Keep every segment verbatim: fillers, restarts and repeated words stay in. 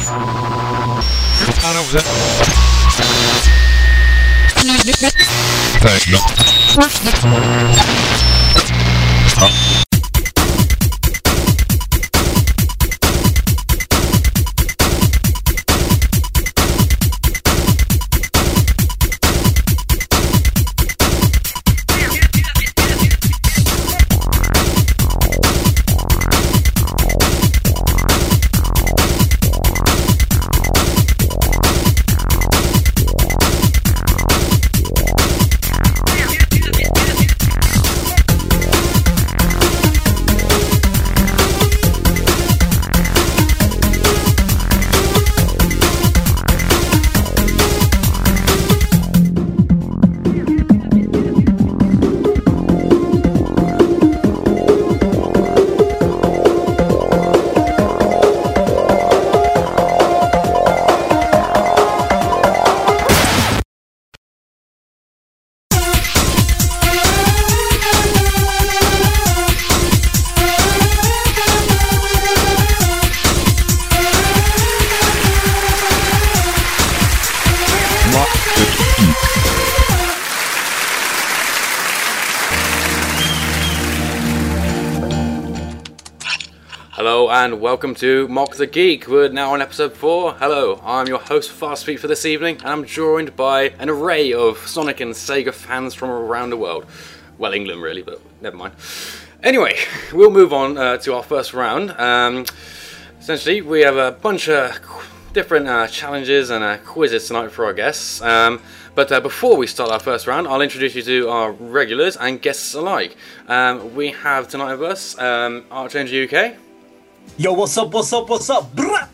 Hello and welcome to Mock the Geek. We're now on episode four. Hello, I'm your host Fastfeet for this evening, and I'm joined by an array of Sonic and Sega fans from around the world. Well, England really, but never mind. Anyway, we'll move on uh, to our first round. Um, essentially, we have a bunch of different uh, challenges and uh, quizzes tonight for our guests. Um, but uh, before we start our first round, I'll introduce you to our regulars and guests alike. Um, we have tonight with us um, Archanger U K. Yo, what's up, what's up, what's up? Brah!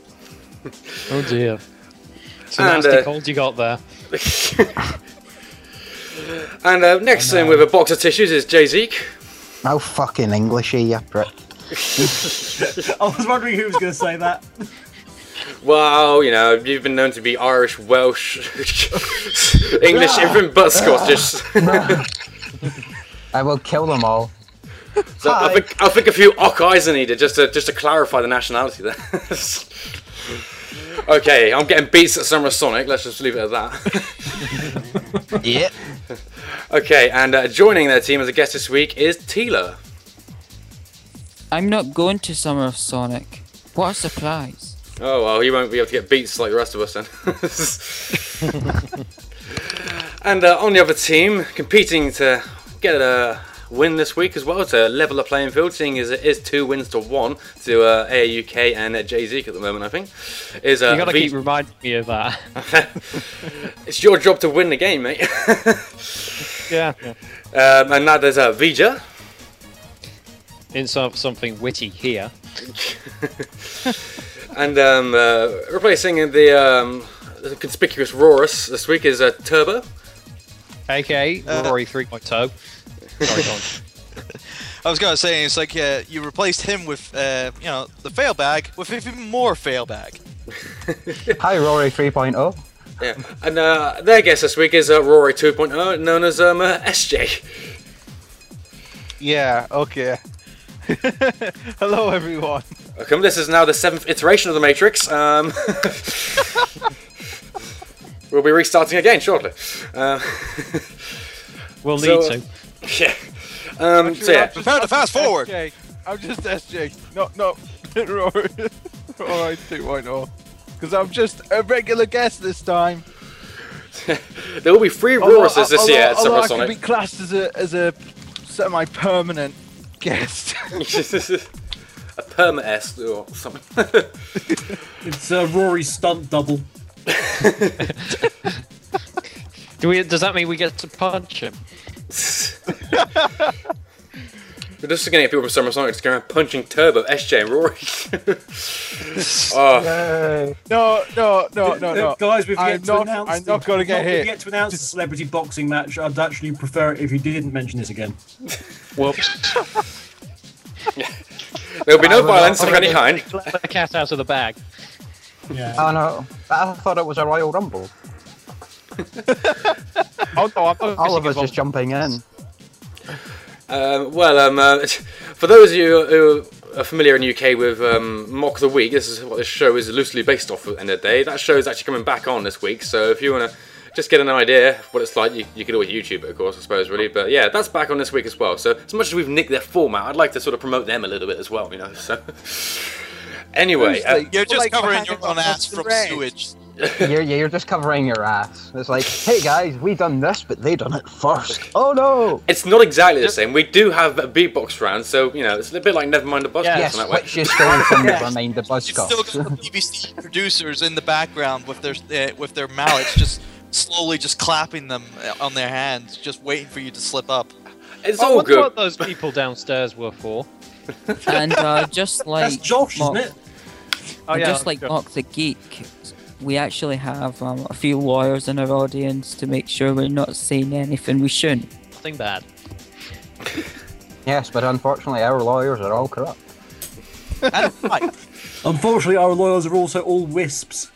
Oh dear. It's a And, nasty uh, cold you got there. And uh, next in with a box of tissues is Jay Zeke. Oh, fucking Englishy, you prick. I was wondering who was going to say that. Well, you know, you've been known to be Irish, Welsh, English, everything but Scottish. I will kill them all. So I think I think a few ock eyes are needed just to just to clarify the nationality there. Okay, I'm getting beats at Summer Sonic. Let's just leave it at that. Yep. Okay, and uh, joining their team as a guest this week is Tila. I'm not going to Summer of Sonic. What a surprise. Oh well, you won't be able to get beats like the rest of us then. And uh, on the other team, competing to get a win this week as well to level the playing field, seeing as it is two wins to one to uh, A A U K and uh, Jay Zeke at the moment, I think. Is uh, You gotta v- keep reminding me of that. It's your job to win the game, mate. Yeah. Um, and now there's uh, Vija. Insert something witty here. And um, uh, replacing the, um, the conspicuous Rorus this week is uh, Turbo. A K A Uh, Rory three point oh. Sorry, go on. I was gonna say it's like uh, you replaced him with uh, you know the fail bag with even more fail bag. Hi, Rory three point oh. Yeah. And uh, their guest this week is uh, Rory two point oh, known as um, uh, S J. Yeah, okay. Hello, everyone. Welcome. This is now the seventh iteration of the Matrix. Um, we'll be restarting again shortly. Uh, We'll So, need to. yeah. Um, so yeah. Prepare to fast forward. S J. I'm just S J. No, no. Rory. Rory two point oh. Because I'm just a regular guest this time. There will be three Although- Roruses this although- year at although Summer I can be Sonic. classed as a as a semi-permanent guest. A perma-esque or something. It's uh, Rory's stunt double. Do we? Does that mean we get to punch him? We're just gonna get people from Summer Sonic just going around punching Turbo, S J, and Rory. Oh, Yay. No, no, no, no, Uh, no. Guys, we've I'm yet to not- announce. I'm not gonna get we've hit. yet to announce the celebrity boxing match. I'd actually prefer it if you didn't mention this again. Whoops. there'll be no I will violence not- of any kind. Let the cat out of the bag. Yeah. Oh no, I thought it was a Royal Rumble. Oh no, I'm not All of missing us a just jumping in. Um, well, um, uh, for those of you who are familiar in the U K with um, Mock the Week, this is what this show is loosely based off at the end of the day. That show is actually coming back on this week, so if you want to just get an idea of what it's like, you, you could always YouTube it, of course, I suppose, really. But yeah, that's back on this week as well. So as much as we've nicked their format, I'd like to sort of promote them a little bit as well, you know. So anyway, uh, You're just Like, covering hanging your own on ass the from rain. sewage. You're, yeah, you're just covering your ass. It's like, hey guys, we done this, but they done it first. Oh no! it's not exactly the same. We do have a beatbox round, so, you know, it's a bit like Nevermind the Buzzcocks Yes, in that way. which is stolen from Yes. Nevermind the You still got the Buzzcocks. B B C producers in the background with their uh, with their mallets, just slowly just clapping them uh, on their hands, just waiting for you to slip up. It's I all wonder good. what those people downstairs were for. And uh, just like That's Josh, Mock, isn't it? Oh, and yeah, just like Josh. Mock the Geek, we actually have um, a few lawyers in our audience to make sure we're not saying anything we shouldn't. Nothing bad. Yes, but unfortunately our lawyers are all corrupt. And right, Unfortunately, our lawyers are also all wisps.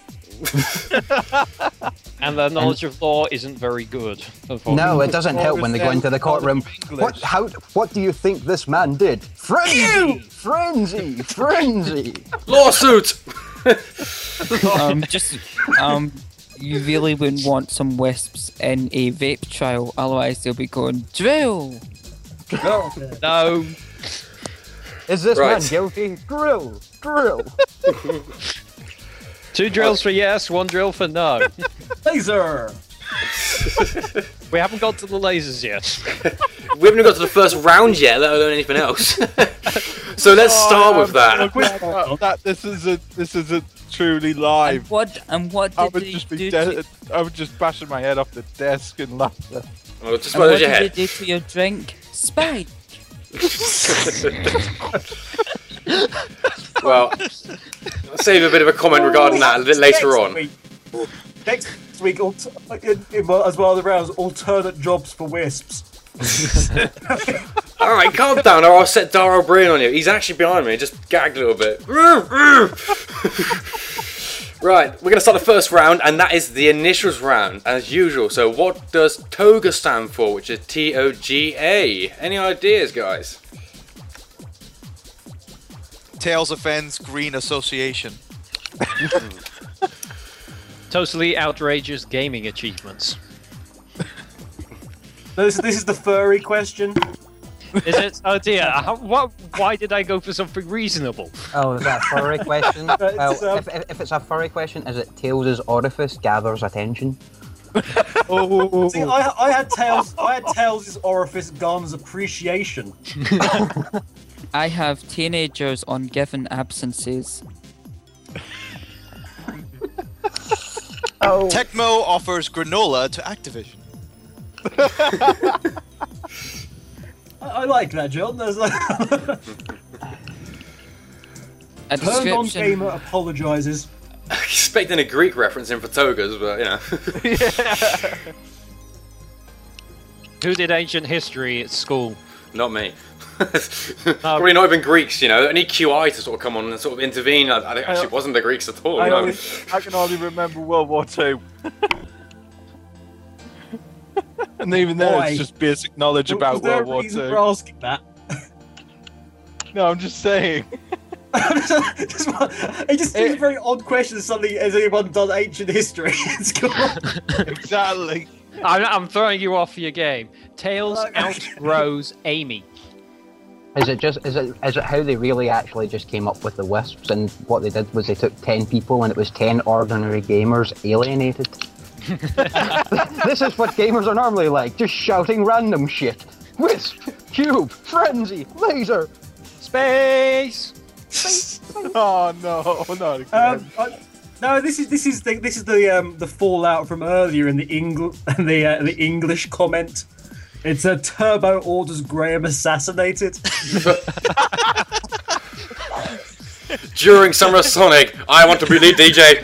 And their knowledge of law isn't very good. No, it doesn't help when they go into the courtroom. What? How? What do you think this man did? Frenzy! Frenzy! Frenzy! Lawsuit! um, just um, you really wouldn't want some wisps in a vape trial, otherwise they'll be going drill. No. No. Is this Right. man guilty? Drill! Drill! Two drills for yes, one drill for no. Laser! We haven't got to the lasers yet. We haven't even got to the first round yet, let alone anything else. So let's start with that. that, that this isn't this isn't truly live. And what and what I did would they just do? be To, dead. I would just bashing my head off the desk in laughter. Oh, just and what what is your did they head? do to your drink? Spike. Well, I'll save a bit of a comment regarding that a bit later Next on. week- Next week, alter- in, in, as well as rounds, alternate jobs for wisps. Alright, calm down or I'll set Dara Brain on you. He's actually behind me, just gagged a little bit. Right, we're going to start the first round, and that is the initials round, as usual. So what does TOGA stand for, which is T O G A? Any ideas, guys? Tails Offends Green Association. Totally outrageous gaming achievements. This, this is the furry question. Is it? Oh dear. How, what? Why did I go for something reasonable? Oh, is that a furry question? Well, It's, um, if, if, if it's a furry question, is it Tails' orifice gathers attention? Oh, see, I, I had tails. I had Tails' orifice garners appreciation. I have teenagers on given absences. Oh. Tecmo offers granola to Activision. I, I like that, John. There's like A turned on description. gamer apologizes. Expecting a Greek reference in for togas, but you know. Who did ancient history at school? Not me. Probably not even Greeks, you know. I need Q I to sort of come on and sort of intervene. I, I actually wasn't the Greeks at all. I, No. only, I can only remember World War Two. And even then, Why? it's just basic knowledge Was about there World a War reason Two. for asking that? No, I'm just saying. just, one- it just seems a very odd question. Suddenly, has anyone done ancient history? It's cool. Exactly. I'm, I'm throwing you off your game. Tails Like- outgrows Amy. Is it just is it is it how they really actually just came up with the wisps, and what they did was they took ten people and it was ten ordinary gamers alienated? This is what gamers are normally like, just shouting random shit. Wisp, cube, frenzy, laser. Space. Oh no, not again. Um, I, no, this is this is the this is the um the fallout from earlier in the Engl the uh, the English comment. It's a Turbo orders Graham assassinated. During Summer of Sonic, I want to be lead D J.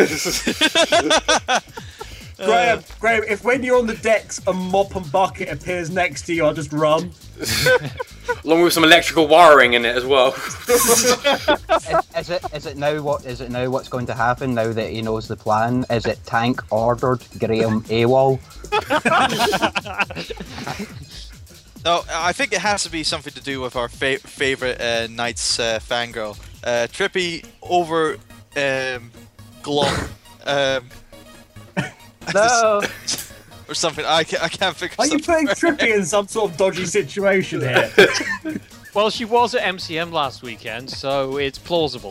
Graham, Graham, if when you're on the decks a mop and bucket appears next to you, I'll just run. Along with some electrical wiring in it as well. Is, is it is it now what is it now what's going to happen now that he knows the plan? Is it Tank ordered Graham AWOL? No, I think it has to be something to do with our fa- favorite uh, Knights uh, fangirl, uh, Trippy over um, Glomp, um, No. or something. I can't, I can't figure. Are you something putting Trippy in some sort of dodgy situation here? Well, she was at M C M last weekend, so it's plausible.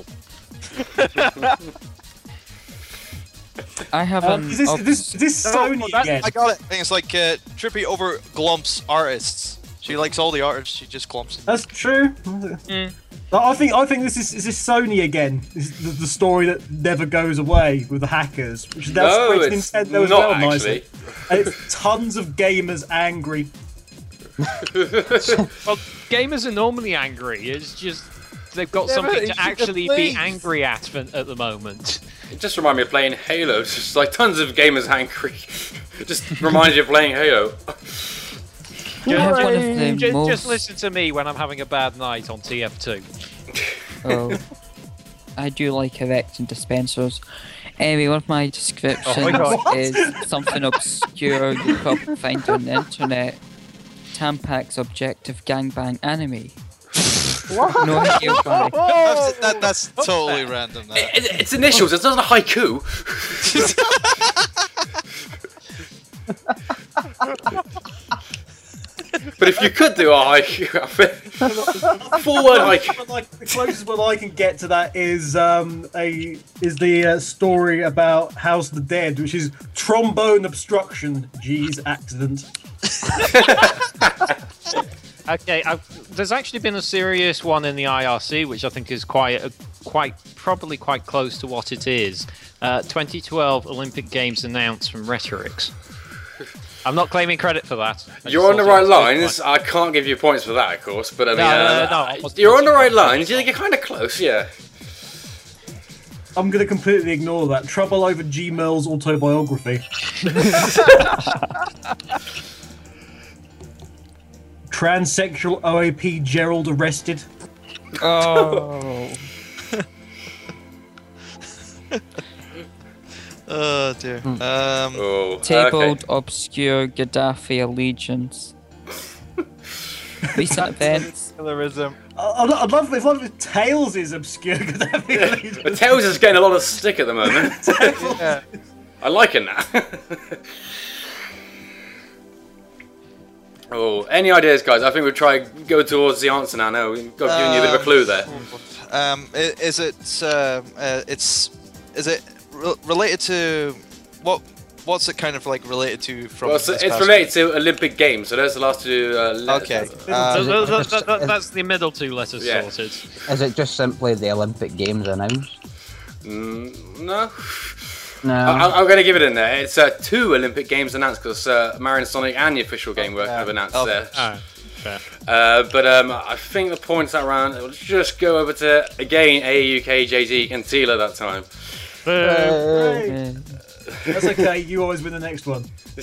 I have Um, an is this, ob- this, is this No, Sony well, that- again? I got it. I think it's like uh, Trippy over Glomp's artists. She likes all the artists. She just glumps them. That's true. I think I think this is is this Sony again. This is the, the story that never goes away with the hackers, which now No, spreads it's Nintendo as not well nicely. actually. And it's tons of gamers angry. Well, gamers are normally angry. It's just they've got Yeah, something but to it's actually be please. angry at for, at the moment. It just reminded me of playing Halo. It's just like tons of gamers angry. It just reminds you of playing Halo. I have one of the Just, most. just listen to me when I'm having a bad night on T F two. Oh, I do like erecting dispensers. Anyway, one of my descriptions Oh my God. is something obscure you probably find on the internet. Tampax objective gangbang anime. No idea why. That's, that, that's totally random. That. It, it, it's initials. It's not a haiku. But if you could do a haiku, I think full word haiku. But like the closest one I can get to that is um a is the uh, story about House of the Dead, which is trombone obstruction. Geez, accident. Okay, I've, there's actually been a serious one in the I R C, which I think is quite, a, quite probably quite close to what it is. Uh, twenty twelve Olympic Games announced from Rhetorics. I'm not claiming credit for that. I You're just on the thought right it was lines. fine. I can't give you points for that, of course. But I mean, No, no, uh, no, no, I wasn't- you're on the right lines. You're, you're kind of close, yeah. I'm gonna completely ignore that. Trouble over G. Merle's autobiography. Transsexual O A P Gerald arrested. Oh, Oh dear. Um, Oh, tabled okay. obscure Gaddafi allegiance. Recent events. Colorism. I- I'd, I'd love if one of Tails is obscure. Could that be But Tails is getting a lot of stick at the moment. Yeah. I like it now. Oh, any ideas, guys? I think we'll try go towards the answer now. No, we've got giving you a bit of a clue there. um, i- is it? Uh, uh, it's. Is it re- related to what? What's it kind of like related to from? Well, it's, this it's past related to Olympic Games, so there's the last two. Uh, letters. Okay. So Um, th- th- th- th- that's the middle two letters Yeah. sorted. Is it just simply the Olympic Games announced? Mm, no. No. I, I'm going to give it in there. It's uh, two Olympic Games announced because uh, Mario and Sonic and the official game were have announced Oh. there. Oh, fair. Uh, but um, I think the points that round, it'll just go over to, again, A U K, J T, and Tila that time. Hey, Uh, that's okay. You always win the next one.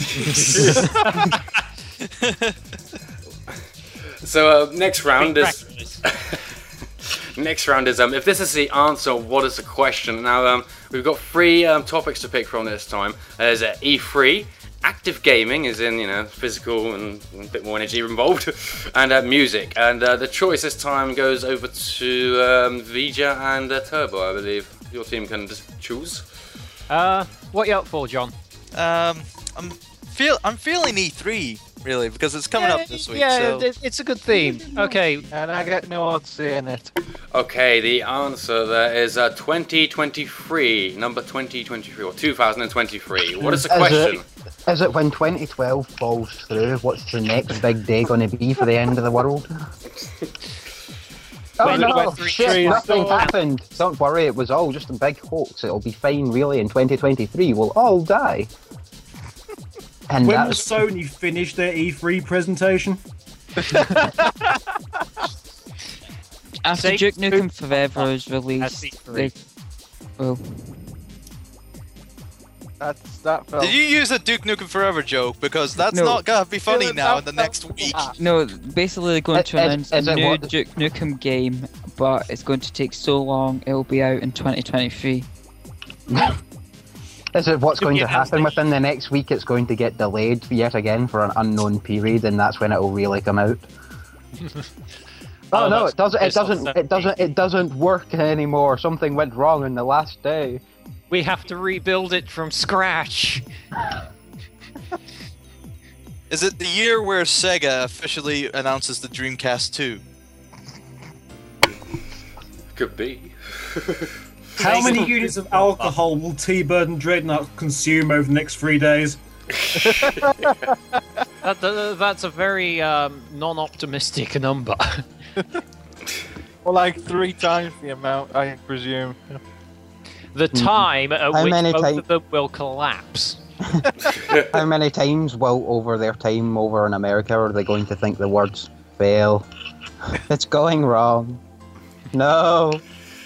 So uh, next round Big is... practice. Next round is um, if this is the answer, what is the question? Now um, we've got three um, topics to pick from this time. There's uh, E three, active gaming, as in you know physical and a bit more energy involved, and uh, music. And uh, the choice this time goes over to um, Vija and uh, Turbo, I believe. Your team can just choose. Uh, what you up for, John? Um, I'm feel I'm feeling E three really because it's coming up this week. Yeah, so. it- it's a good theme. Okay, And I get no say in it. Okay, the answer there is uh, twenty twenty-three, number twenty twenty-three, or two thousand twenty-three. What is the Is question? it, is it when twenty twelve falls through, what's the next big day going to be for the end of the world? Oh When- no, when three- shit, three nothing is so- happened. Don't worry, it was all just a big hoax. It'll be fine, really, in twenty twenty-three. We'll all die. And When will that's... Sony finish their E three presentation? after Say- Duke Nukem Forever is That's released, E three. they, well, That's that film. Did you use a Duke Nukem Forever joke? Because that's No. not gonna be funny Yeah, now in that- the next week. no, basically they're going to Is- announce is a it new what- Duke Nukem game, but it's going to take so long, it'll be out in twenty twenty-three. Is it what's going to Yeah, happen like- within the next week? It's going to get delayed yet again for an unknown period, and that's when it will really come out. Oh, Oh, no, that's it doesn't. It based on doesn't. It doesn't. It doesn't work anymore. Something went wrong on the last day. We have to rebuild it from scratch. Is it the year where Sega officially announces the Dreamcast two? Could be. How many units of alcohol will T-Bird and Dreadnought consume over the next three days? That, that, that's a very um, non-optimistic number. Or like three times the amount, I presume. The time at How which many both ti- of them will collapse. How many times will over their time over in America are they going to think the words fail? It's going wrong. No.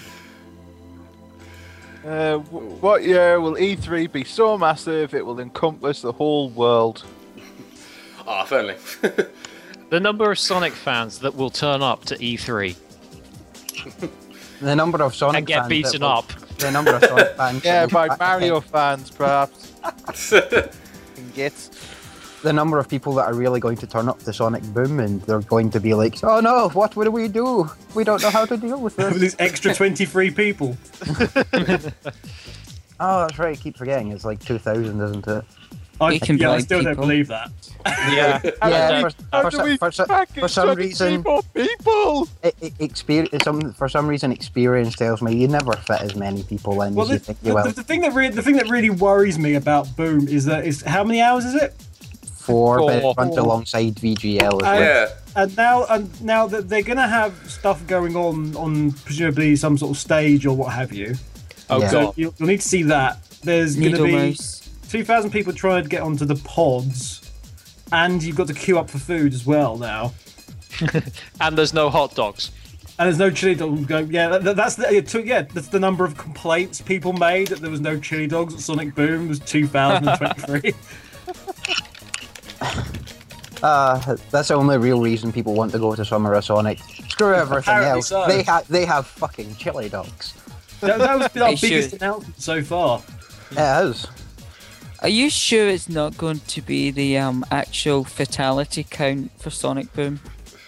Uh, w- what year will E three be so massive it will encompass the whole world? Ah, if only. The number of Sonic fans that will turn up to E three The number of Sonic and get fans beaten that will- up. The number of Sonic fans. Yeah, that will- by Mario fans, perhaps. Can get. The number of people that are really going to turn up to Sonic Boom, and they're going to be like, "Oh no, what would we do? We don't know how to deal with With this." these extra twenty-three people. Oh, that's right. I keep forgetting. It's like two thousand, isn't it? I, It can yeah, I be still don't people. believe that. Yeah. Yeah, do for, How for, do so- we for, so- package for some twenty reason, more people? it, it, experience, some, for some reason, experience tells me you never fit as many people in Well, as the, you think the, you will. the, the thing that re- the thing that really worries me about Boom is that is how many hours is it? Four, but Four. it runs alongside V G L as Uh, well. Yeah. And now, and now that they're gonna have stuff going on on presumably some sort of stage or what have you. Oh Yeah. So god. you'll, you'll need to see that. There's gonna Needle be mouse. two thousand people trying to get onto the pods, and you've got to queue up for food as well now. And there's no hot dogs. And there's no chili dogs going. Yeah, that, that's the yeah, two, yeah. That's the number of complaints people made that there was no chili dogs at Sonic Boom. It was two thousand twenty-three. Uh, that's the only real reason people want to go to Summer of Sonic. Screw everything Apparently else. so. They have they have fucking chili dogs. that, that was our They biggest should. announcement so far. It is. Are you sure it's not going to be the um actual fatality count for Sonic Boom?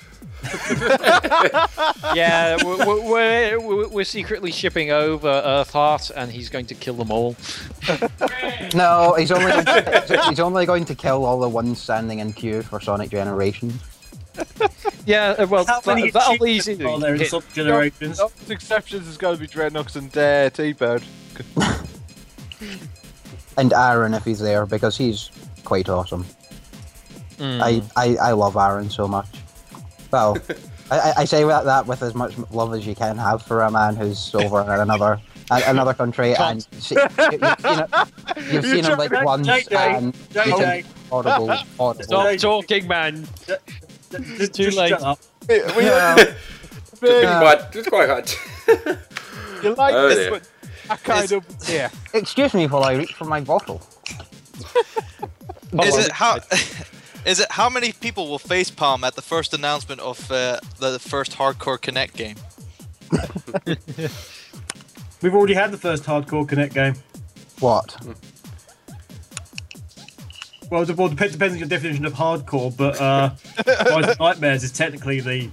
Yeah, we're, we're, we're, we're secretly shipping over Earthheart, and he's going to kill them all. No, he's only going to, he's only going to kill all the ones standing in queue for Sonic Generations. Yeah, uh, well, How many that, that'll achievements easily are there in hit. some generations? No, the exceptions is going to be Dreadnoughts and uh, T-Bird. And Aaron if he's there, because he's quite awesome. Mm. I, I, I love Aaron so much. Well, I, I- I say that, that with as much love as you can have for a man who's over in another a- another country, and see, you, you've seen, it, you've seen him like J J, once, J J, and J he's J. horrible, horrible. Stop talking, man. Just, too just late. Shut up. We, we Yeah. Just be Yeah. quiet. Just quite hard. you like Oh, this, dear. but I kind of yeah. Excuse me while I reach for my bottle. Is it how? Is it how many people will facepalm at the first announcement of uh, the first Hardcore Connect game? We've already had the first Hardcore Connect game. What? Well, it well, depends, depends on your definition of hardcore, but uh, Rise of Nightmares is technically the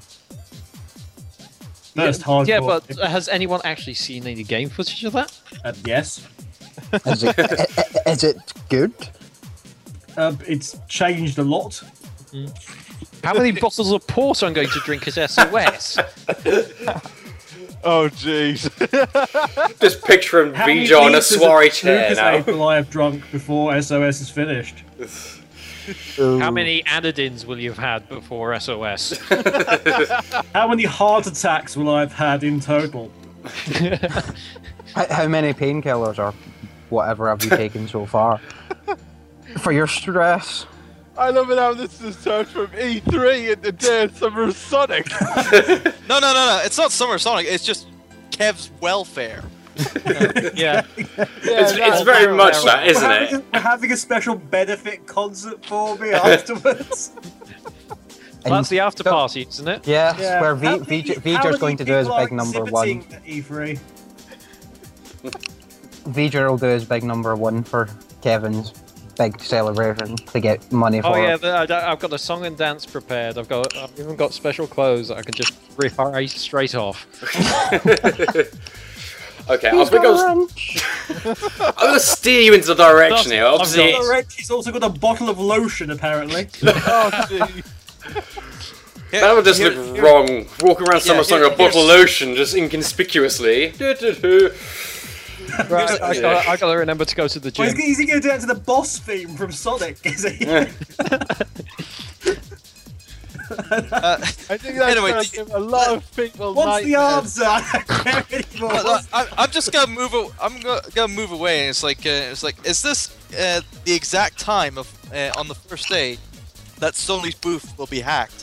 first hardcore. Yeah, but has anyone actually seen any game footage of that? Uh, yes, Is it, i- i- is it good? uh, it's changed a lot. How many bottles of port I'm going to drink as S O S? Oh jeez. Just picturing How many Vijay on a litres of soiree chair Lucozade now. will I have drunk before S O S is finished? How many anodins will you have had before S O S? How many heart attacks will I have had in total? How, how many painkillers or whatever have you taken so far? For your stress. I love it how this is turned from E three into Dead Summer Sonic. No, no, no, no. It's not Summer Sonic. It's just Kev's welfare. Yeah. It's, it's very much that, We're isn't having, it? a, we're having a special benefit concert for me afterwards. And That's the after so- party, isn't it? Yes, Yeah. where How v, many- v, how Vijay's many going to do his people are big number one. exhibiting at E three? V'ger will do his big number one for Kevin's big celebration to get money for. Oh yeah, it. the, I, I've got a song and dance prepared. I've got, I've even got special clothes that I can just rip right straight off. Okay, I think I was. I'm gonna steer you into the direction here. Obviously, Correct. He's also got a bottle of lotion, apparently. Oh, gee. that would just Here- look here- wrong. Walking around somewhere here- with a bottle of here's- lotion, just inconspicuously. Do-do-do. Right, I got, I got to remember to go to the Well, gym. is he going to do that to the boss theme from Sonic? Is he? Uh, I think that's Anyway, gonna the- give a lot of people What's the nightmares. answer? I don't care anymore. Look, I, I'm just gonna move. A, I'm gonna, gonna move away, and it's like, uh, it's like, is this uh, the exact time of uh, on the first day that Sony's booth will be hacked?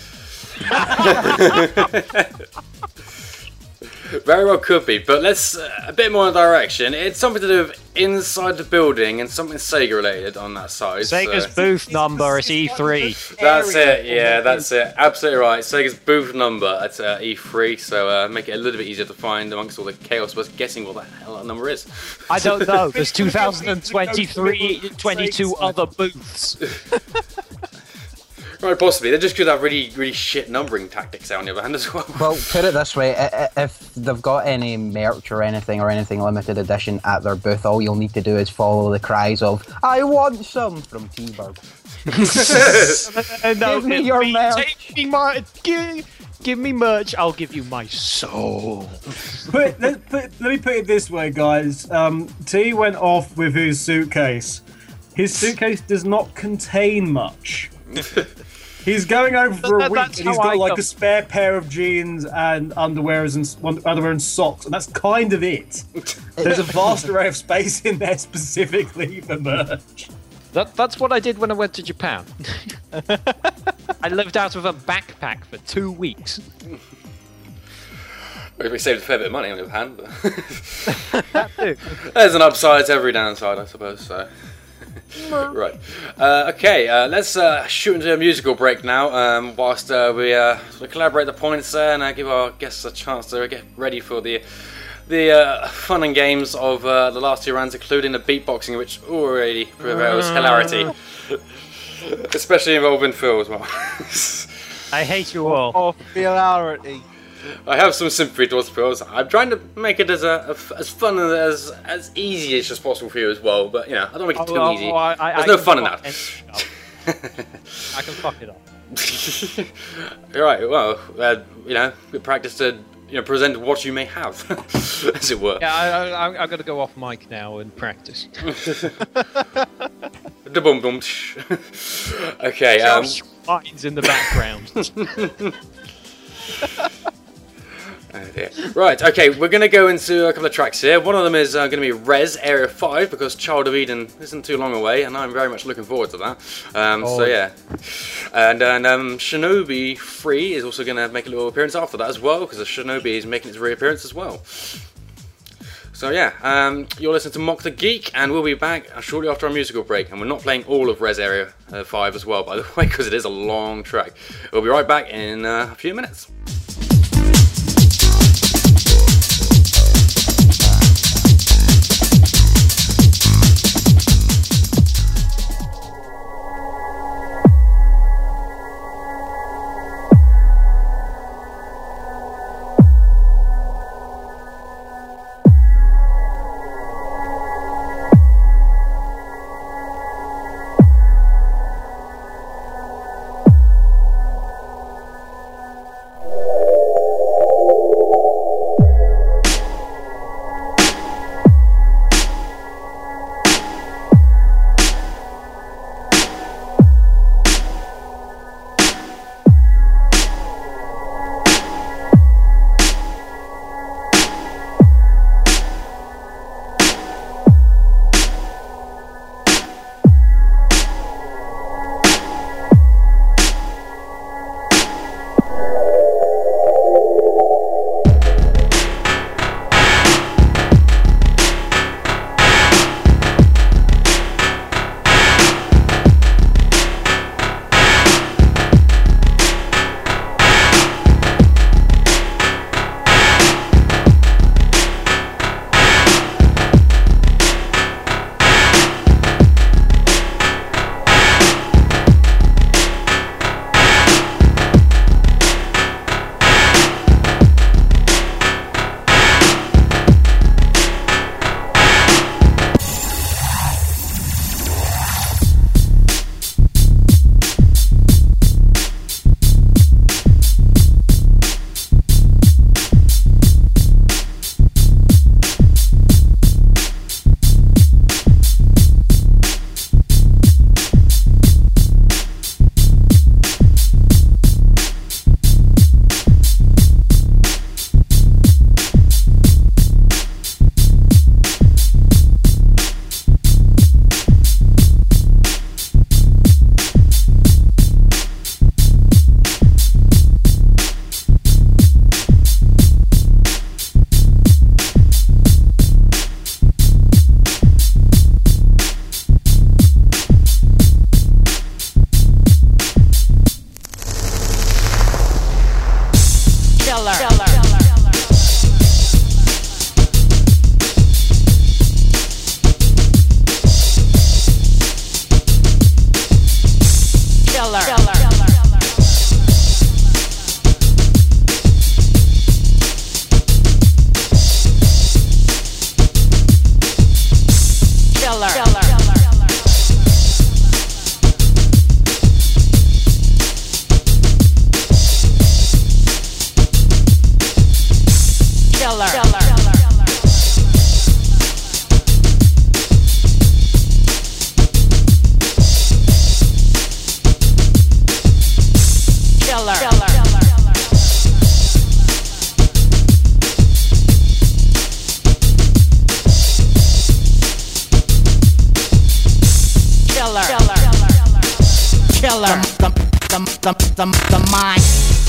Very well could be, but let's uh, a bit more in direction. It's something to do with inside the building and something Sega related on that side. Sega's so- booth number is E three. That's area it, yeah, of that's it. Absolutely right. Sega's booth number at uh, E three, so uh, make it a little bit easier to find amongst all the chaos of us guessing what the hell that number is. I don't know. There's two thousand twenty-three, twenty-two other booths. Right, possibly. They just could have really, really shit numbering tactics on the other hand as well. Well, put it this way: i- i- if they've got any merch or anything or anything limited edition at their booth, all you'll need to do is follow the cries of "I want some" from T-Bird. Uh, no, Give me give your me, merch. take me my, give, give me merch. I'll give you my soul. Put, let, put, let me put it this way, guys. Um, T went off with his suitcase. His suitcase does not contain much. He's going home for a That- week that's and he's how got I like got- a spare pair of jeans and underwears and s- one- underwear and socks, and that's kind of it. There's a vast array of space in there specifically for merch. That, that's what I did when I went to Japan. I lived out of a backpack for two weeks. We saved a fair bit of money on the other hand, but That too. there's an upside to every downside, I suppose. So. Right. Uh, okay, uh, let's uh, shoot into a musical break now, um, whilst uh, we uh, sort of collaborate the points there and uh, give our guests a chance to get ready for the the uh, fun and games of uh, the last two rounds, including the beatboxing, which already prevails hilarity, especially involving Phil as well. I hate you all. Popularity. I have some sympathy towards Phil. I'm trying to make it as a, a- as fun and as as easy as just possible for you as well, but you know, I don't make it too Oh, easy. oh, I, I, There's I no can fun in fuck that. anything up. I can fuck it up. Right, well, uh, you know, good practice to you know present what you may have, as it were. Yeah, I, I, I'm, I'm going to go off mic now and practice. Da boom boom. Okay. Um, Josh Wines in the background. oh dear. Right. Okay, we're gonna go into a couple of tracks here. One of them is uh, going to be Res Area Five because Child of Eden isn't too long away, and I'm very much looking forward to that. Um, So yeah, and and um, Shinobi Three is also going to make a little appearance after that as well because the Shinobi is making its reappearance as well. So yeah, um, you're listening to Mock the Geek, and we'll be back shortly after our musical break. And we're not playing all of Res Area uh, five as well, by the way, because it is a long track. We'll be right back in uh, a few minutes. killer, killer, the, the, the, the, the mind.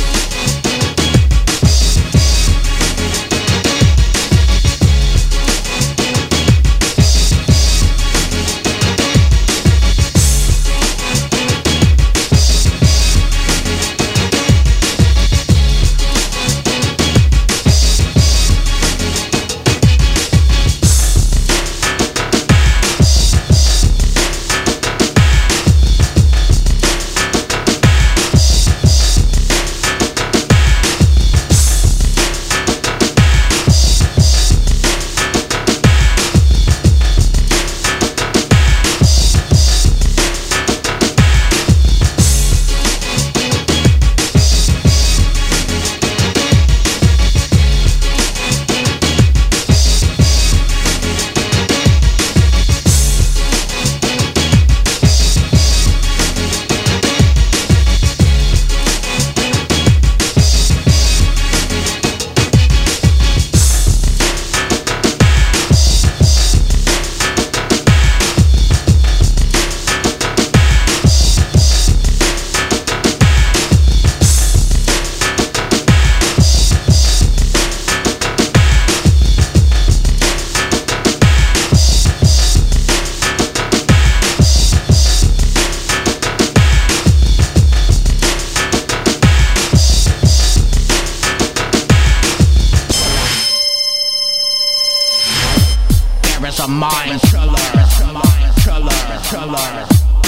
A mind killer, mind killer, killer.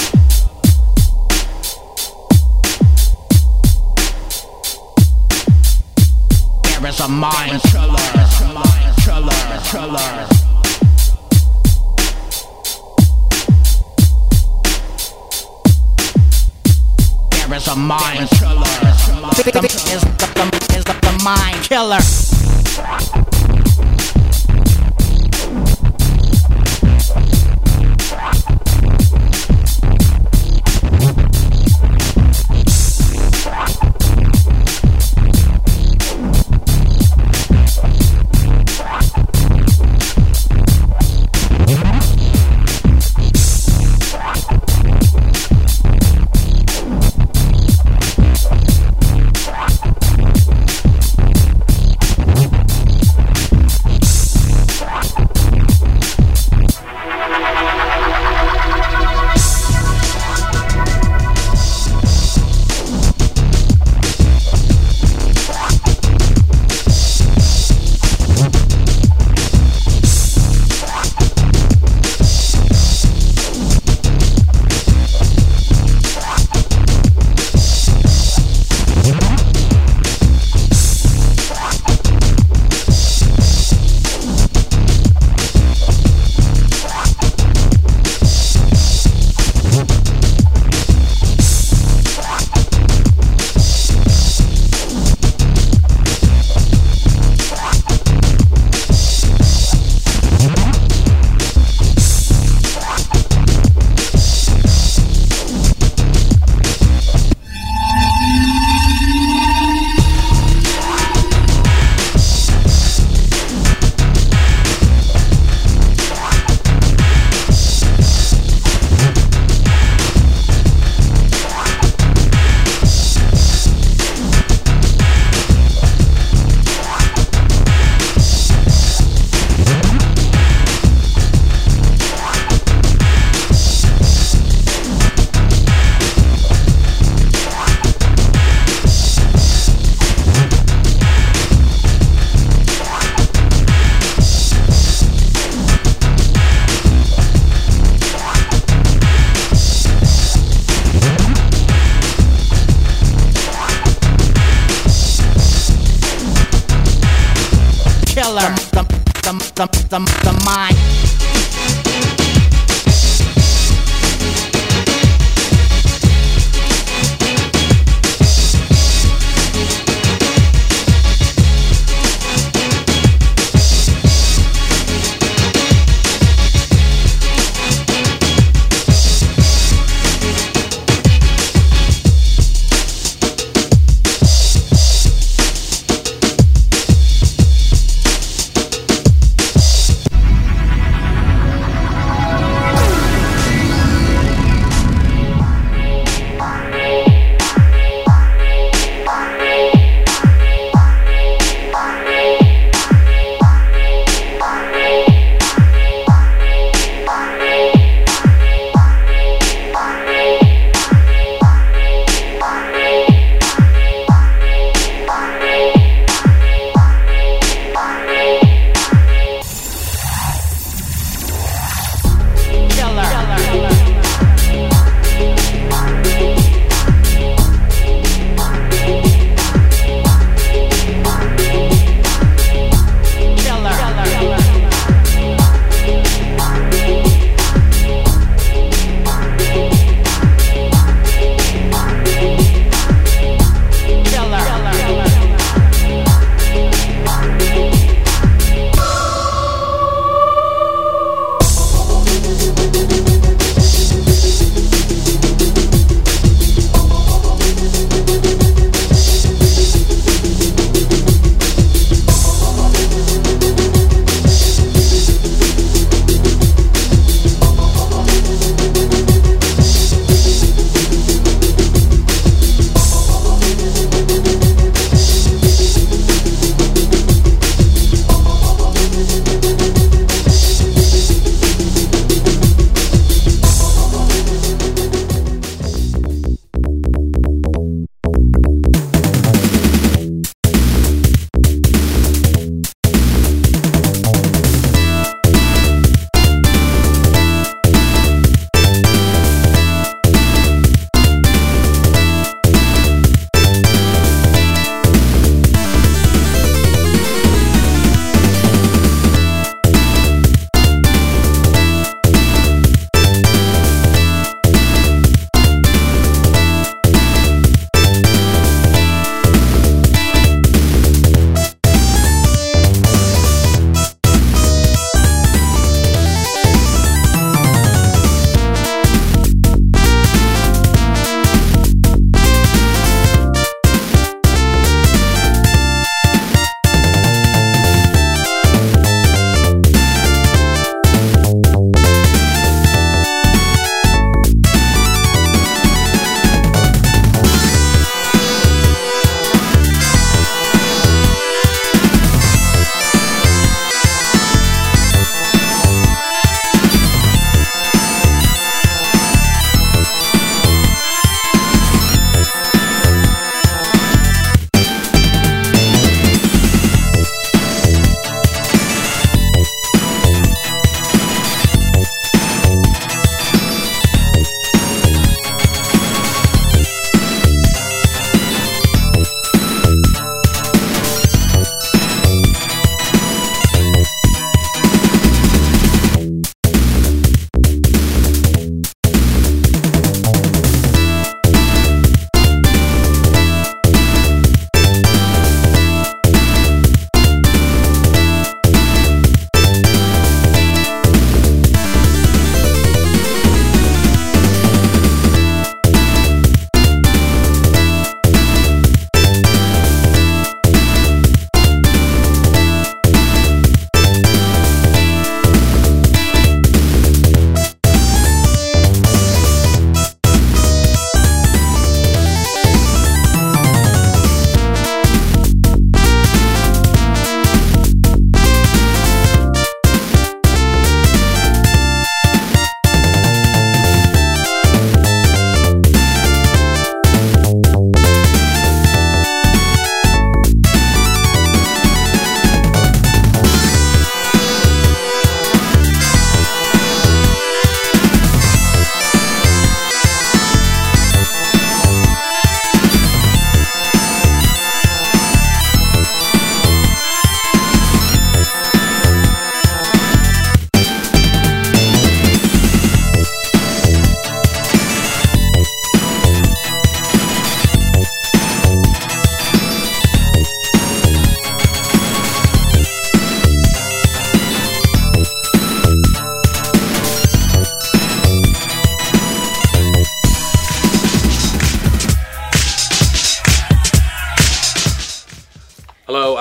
There is a mind killer, mind killer, killer. There is a mind killer. Victim is the, is the, the mind killer. Killer, the, the, the, the, the mind.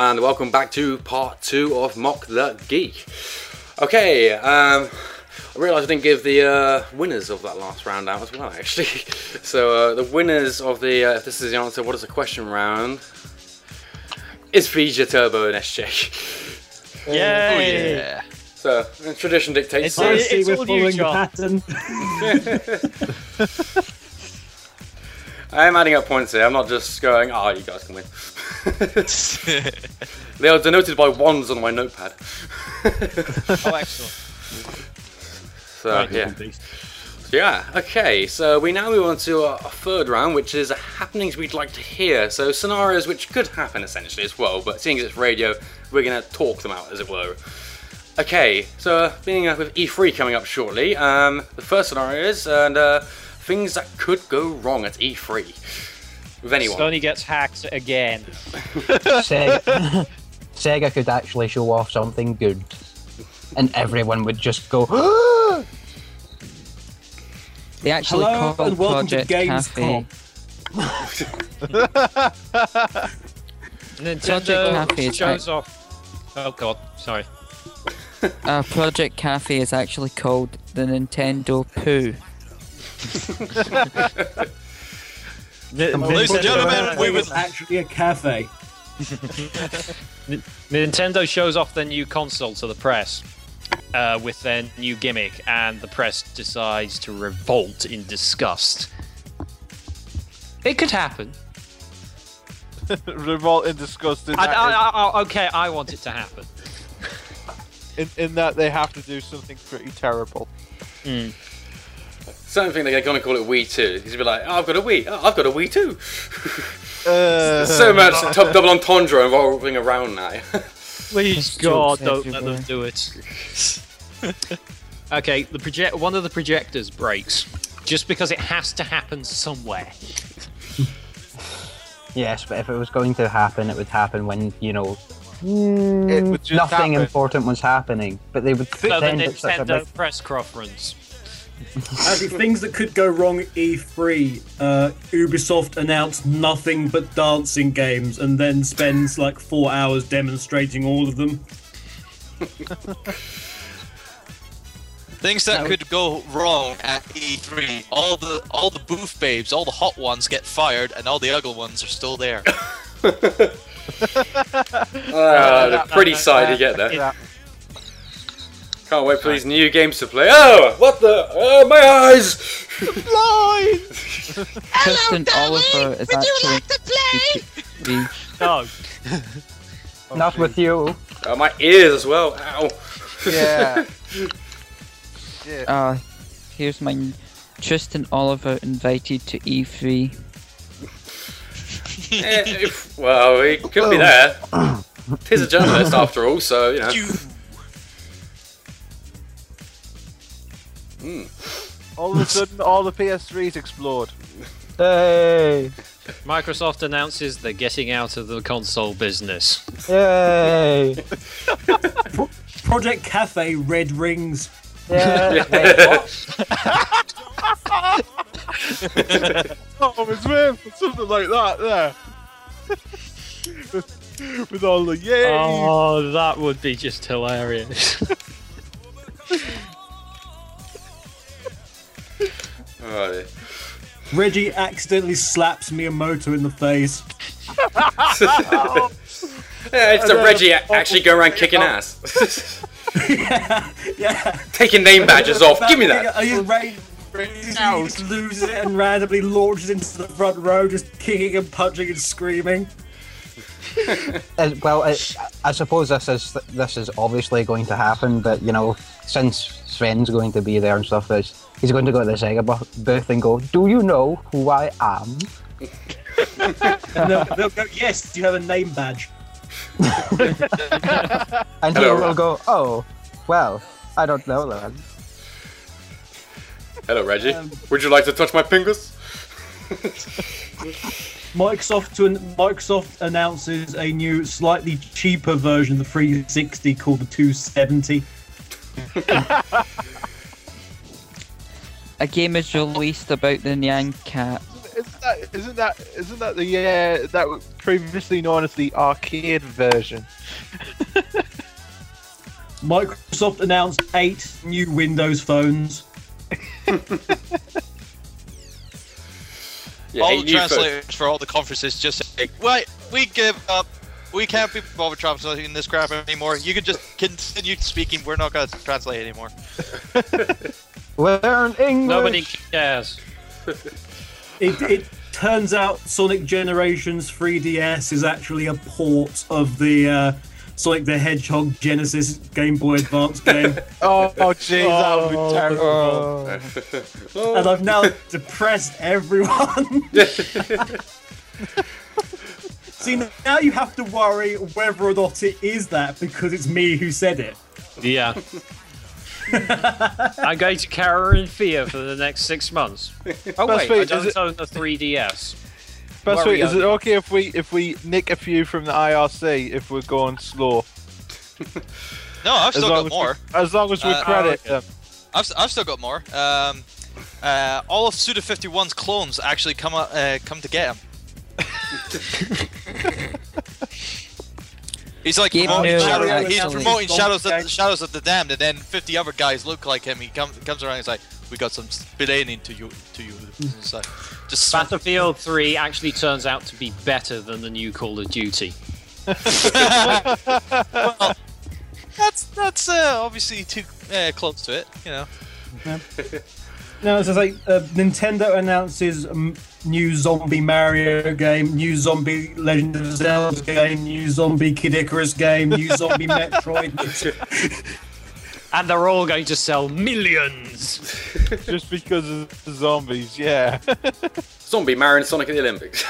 and welcome back to part two of Mock the Geek. Okay, um, I realised I didn't give the uh, winners of that last round out as well, actually. So uh, the winners of the, uh, if this is the answer, what is the question round? Is Fija, Turbo, and S J. Yay! Oh yeah. So, uh, tradition dictates. It's- I see it's we're all you, following the John. pattern. I am adding up points here. I'm not just going, oh, you guys can win. They are denoted by ones on my notepad. Oh, excellent. So, Right, yeah. beast. Yeah, okay, so we now move on to a, a third round, which is happenings we'd like to hear. So, scenarios which could happen essentially as well, but seeing as it's radio, we're going to talk them out, as it were. Okay, so uh, being uh, with E three coming up shortly, um, the first scenario is and uh, things that could go wrong at E three with anyone. Sony gets hacked again. Sega, Sega could actually show off something good, and everyone would just go. They actually Hello called and welcome to Project Cafe. Gamescom. Nintendo Cafe is shows off. Oh god, sorry. Uh, Project Cafe is actually called the Nintendo Poo. Ladies and gentlemen, we would. It's actually a cafe. Nintendo shows off their new console to the press uh, with their new gimmick, and the press decides to revolt in disgust. It could happen. Revolt in disgust in I, that, I, I, okay, I want it to happen. in, in that they have to do something pretty terrible. Mm. Certain thing they're going to call it Wii two. He's be like, oh, I've got a Wii. Oh, I've got a Wii too. Uh, So much top double entendre involving around now. Please, God, don't let them do it. Okay, the project. One of the projectors breaks, just because it has to happen somewhere. Yes, but if it was going to happen, it would happen when, you know, it would just nothing happen. important was happening. But they would So the pretend it's such a Nintendo big... press conference. Actually, things that could go wrong at E three. Uh, Ubisoft announced nothing but dancing games and then spends like four hours demonstrating all of them. Things that could go wrong at E three. All the all the booth babes, all the hot ones get fired, and all the ugly ones are still there. Uh, the pretty side you get there. Yeah. Can't wait for these new games to play. Oh, what the? Oh, my eyes! Tristan Oliver is actually the No. Not with you. Oh, my ears as well. Ow. Yeah. uh here's my Tristan Oliver invited to E three. Eh, if- well, he could be there. He's a journalist after all, so, you know. All of a sudden, all the P S threes explode. Hey! Microsoft announces they're getting out of the console business. Yay! Project Cafe Red Rings. Yeah. Wait, what? Oh, it's Smith, something like that there. With all the yay. Oh, that would be just hilarious. Oh, dear. Reggie accidentally slaps Miyamoto in the face. Yeah, it's a Reggie a- actually going around kicking ass. yeah, yeah. Taking name badges off. Give me that. Are you ready? He just loses it and randomly launches into the front row, just kicking and punching and screaming. Uh, well, it, I suppose this is this is obviously going to happen, but you know, since Sven's going to be there and stuff, is he's going to go to the Sega bu- booth and go, "Do you know who I am?" And they'll, they'll go, "Yes, do you have a name badge?" And he Hello, will Rob. go, "Oh, well, I don't know then." Hello, Reggie. Um, Would you like to touch my fingers? Microsoft to Microsoft announces a new, slightly cheaper version of the three sixty called the two seventy. A game is released about the Nyan cat. Is that, isn't that isn't that the uh, that was previously known as the arcade version? Microsoft announced eight new Windows phones. Yeah, all eight the new translators for all the conferences just say, "Right, we give up. We can't be bothered translating this crap anymore. You can just continue speaking. We're not going to translate anymore." Learn English. Nobody cares. It, it turns out Sonic Generations three D S is actually a port of the uh, Sonic the Hedgehog Genesis Game Boy Advance game. Oh, oh jeez, that would be terrible. And I've now depressed everyone. See, now you have to worry whether or not it is that because it's me who said it. Yeah. I'm going to cower in fear for the next six months. Oh wait, wait, I is don't it- own the three D S. Best Worry way, is it over. okay if we if we nick a few from the I R C if we're going slow? No, I've still long got as more. We, as long as we Uh, credit oh, them. okay. I've, s- I've still got more. Um, uh, all of Suda fifty-one's clones actually come uh, uh, come to get him. He's like Gabe promoting, Newell Shadow- he's actually- promoting shadows of Okay. the shadows of the damned, and then fifty other guys look like him. He comes comes around. And he's like, "We got some explaining to you to you." It's like, just Battlefield three actually turns out to be better than the new Call of Duty. well, that's that's uh, obviously too uh, close to it, you know. No, it's just like uh, Nintendo announces um, new zombie Mario game, new zombie Legend of Zelda game, new zombie Kid Icarus game, new zombie Metroid. And they're all going to sell millions. Just because of the zombies, yeah. Zombie Mario and Sonic at the Olympics.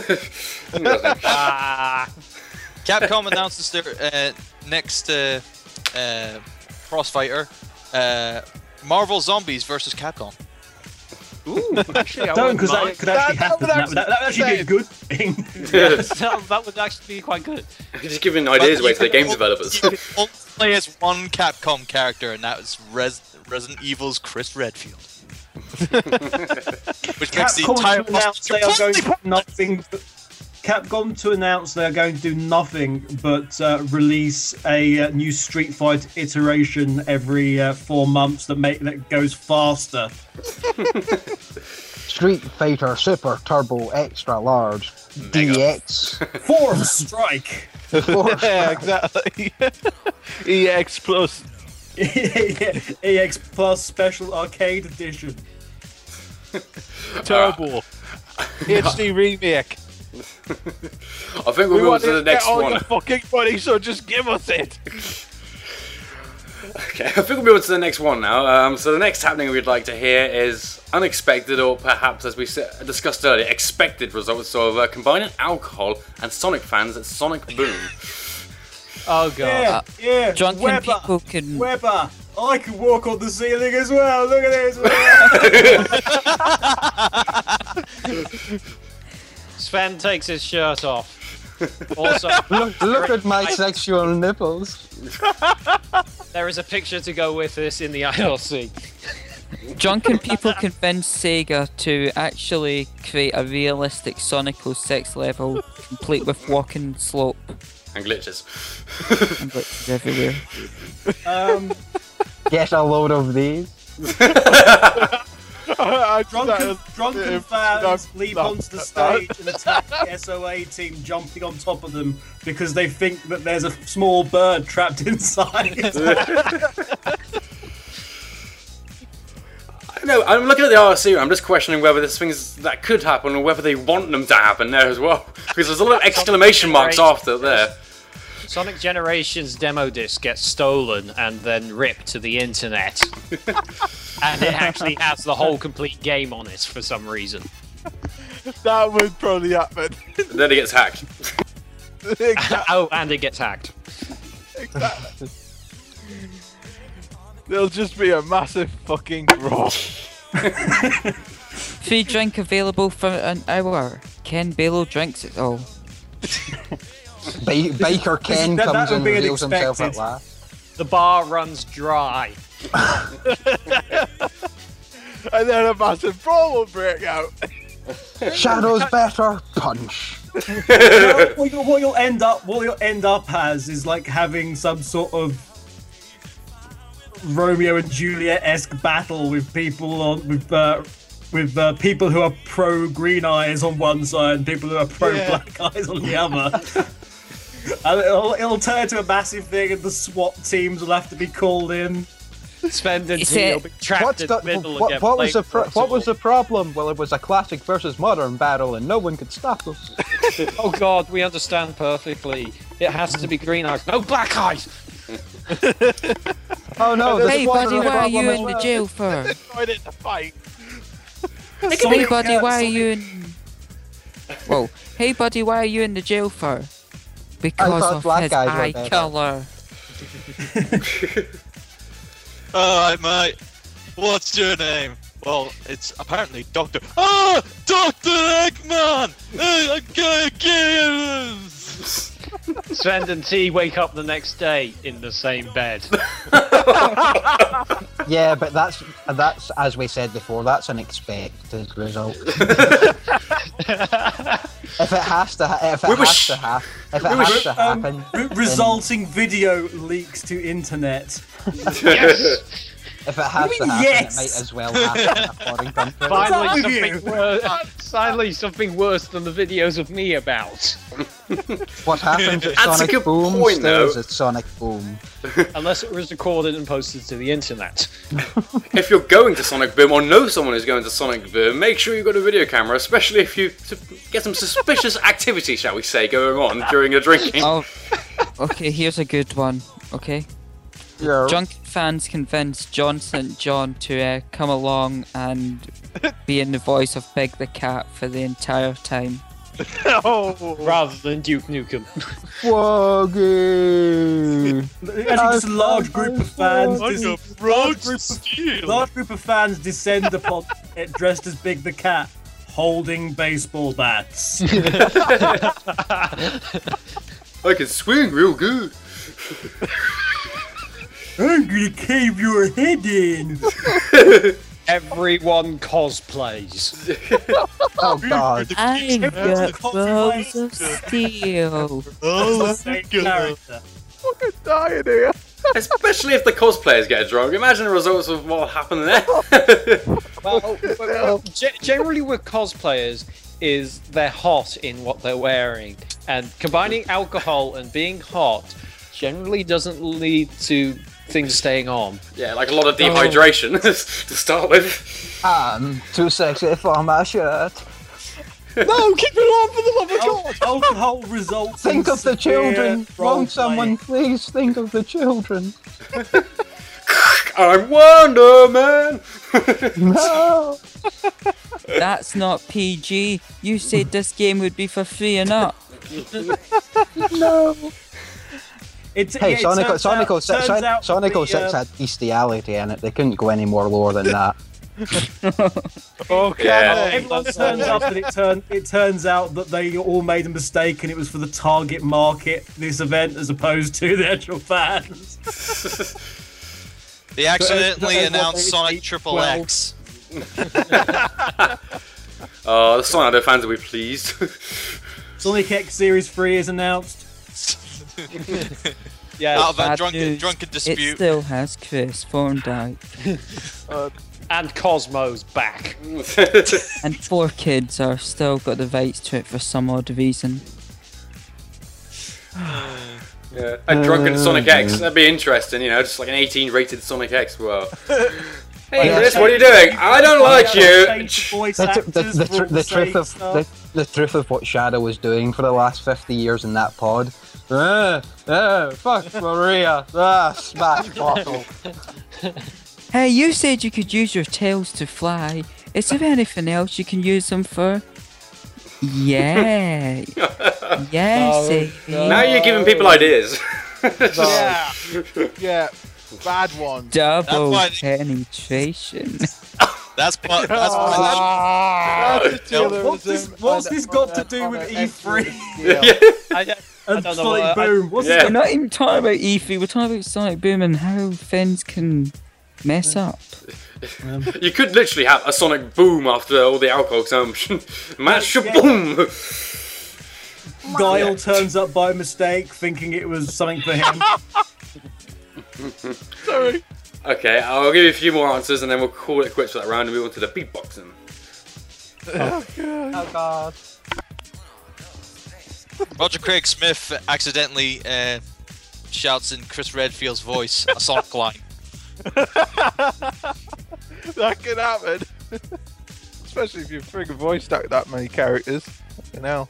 Ah, Capcom announces their uh, next uh, uh, crossfighter, uh, Marvel Zombies versus Capcom. ooh, actually, I Don't, wouldn't because that mind. could actually That- that happen. would That, that, that would actually be a good thing. that, that would actually be quite good. You're just giving ideas away to the game developers. You can only play as one Capcom character, and that is Res- Resident Evil's Chris Redfield. Which makes the Capcom entire to announce they are going to completely do nothing. But, Capcom to announce they are going to do nothing but uh, release a uh, new Street Fighter iteration every uh, four months that make that goes faster. Street Fighter Super Turbo Extra Large D X. Fourth Strike. yeah, exactly. E X plus. E X Plus Special Arcade Edition. Turbo. H D remake. I think we'll We move on want to the to get next all one. your fucking money, so just give us it. Okay, I think we'll move on to the next one now. Um, so the next happening we'd like to hear is unexpected, or perhaps, as we s- discussed earlier, expected results of uh, combining alcohol and Sonic fans at Sonic Boom. Oh god. Yeah, yeah. Drunken Weber, people can. Weber. I can walk on the ceiling as well. Look at this. Sven takes his shirt off. Also, Look, look at my sexual nipples. there is a picture to go with this in the I L C. Drunken people convinced Sega to actually create a realistic Sonic oh six level, complete with walking slope And glitches. and glitches everywhere. um, Get a load of these. I- drunken drunken uh, fans no, leap no, onto the no. stage and attack the S O A team, jumping on top of them because they think that there's a small bird trapped inside. No, I'm looking at the R C. I'm just questioning whether there's things that could happen or whether they want them to happen there as well. Because there's a lot of exclamation marks after there. Sonic Generations demo disc gets stolen and then ripped to the internet. And it actually has the whole complete game on it for some reason. That would probably happen. And then it gets hacked. Exactly. Oh, and it gets hacked. Exactly. There'll just be a massive fucking brawl. Free drink available for an hour. Ken Balo drinks it all. Ba- Baker Ken that- that comes would and be reveals himself at unexpected. last. The bar runs dry. And then a massive brawl will break out. Shadow's better. Punch. what, you'll, what you'll end up, what you'll end up as is like having some sort of Romeo and Juliet-esque battle with people on with uh, with uh, people who are pro Green Eyes on one side and people who are pro Yeah. Black Eyes on the other. And it'll, it'll turn into a massive thing, and the SWAT teams will have to be called in. Sven and Is T it- will be trapped What's in the, the middle what, and get what was the blamed pro- for it what was all. the problem? Well, it was a classic versus modern battle, and no one could stop us. Oh God, we understand perfectly. It has to be green eyes. No black eyes. Oh no! there's Hey, one buddy, other why are problem you as in the well. jail for? Join in the fight. Hey, Sonic, buddy, uh, why are Sonic- you in? Whoa. Hey, buddy, why are you in the jail for? Because thought of black his guys were eye better. color. Alright, mate. What's your name? Well, it's apparently Doctor. Ah! Doctor Eggman! Hey, I'm gonna get him! Sven and T wake up the next day in the same bed. Yeah, but that's that's as we said before. That's an expected result. if it has to, ha- if it We has wish- to happen, if it We has wish- to um, happen, re- resulting video leaks to internet. Yes. if it has mean to happen, yes? it might as well happen in a foreign country. Finally, up with something you? worse. Finally, something worse than the videos of me about. What happens at That's a Sonic good Boom point, stays though. at Sonic Boom. Unless it was recorded and posted to the internet. If you're going to Sonic Boom or know someone who's going to Sonic Boom, make sure you've got a video camera, especially if you s- get some suspicious activity, shall we say, going on during your drinking. Oh, okay, here's a good one. Okay. Yeah. Drunk fans convinced John Saint John to uh, come along and be in the voice of Big the Cat for the entire time. Oh. Rather than Duke Nukem. Woggy. Actually, just a large group of fans. Like dis- a large, road group of, steel. large group of fans descend upon it dressed as Big the Cat, holding baseball bats. I can swing real good. I'm gonna cave your head in. Everyone cosplays. Oh god. I've got copyright. balls of steel. Oh, Same character. Fucking dying here. Especially if the cosplayers get drunk. Imagine the results of what happened there. Well, well, ge- generally with cosplayers is they're hot in what they're wearing, and combining alcohol and being hot generally doesn't lead to things staying on. Yeah, like a lot of dehydration to start with. I'm too sexy for my shirt. No, keep it on for the love of Al- Alcohol results. Think in of the severe children. role Won't someone playing. please think of the children? I'm Wonder Man. No. That's not P G. You said this game would be for free and up. No. It's, Hey, yeah, it Sonic, turns Sonic, out- Sonic, turns out Sonic the, six uh, had bestiality in it. They couldn't go any more lower than that. Okay. Yeah. Everyone turns up that it turn it turns out that they all made a mistake and it was for the target market, this event, as opposed to the actual fans. They accidentally uh, announced what, Sonic eight, Triple twelve? X. Oh, the Sonic fans will be pleased. Sonic X Series three is announced. Yeah, Out of a Bad drunken, news. drunken It dispute. still has Chris Thorndyke. and Cosmo's back. And four kids are still got the rights to it for some odd reason. Yeah, a drunken Sonic X. That'd be interesting, you know, just like an eighteen rated Sonic X. Well, hey, Yeah, Chris, change- what are you doing? I don't like you. Change the voice The, tr- the, actors the, for tr- all the same truth of stuff. the, the truth of what Shadow was doing for the last fifty years in that pod. Ah, ah, fuck Maria. Ah, smash bottle. Hey, you said you could use your tails to fly. Is there anything else you can use them for? Yeah. Yes, Iggy. Now you're giving people ideas. Yeah. Yeah. Bad ones. Double That's why- penetration. That's part. That's Oh, part. that's- that's a What's this, tourism what's on- this got on to a- do on with a E X three scale. I, I and don't know, Sonic uh, I- Boom? What's Yeah. this We're not even talking about E three, we're talking about Sonic Boom and how things can mess up. You could literally have a sonic boom after all the alcohol consumption. Mash Yeah. boom! Guile turns up by mistake, thinking it was something for him. Sorry. Okay, I'll give you a few more answers and then we'll call it quits for that round and move on to the beatboxing. Oh, God. Oh God. Roger Craig Smith accidentally uh, shouts in Chris Redfield's voice a Sonic line. That could happen. Especially if you've friggin' voiced out that many characters. You know.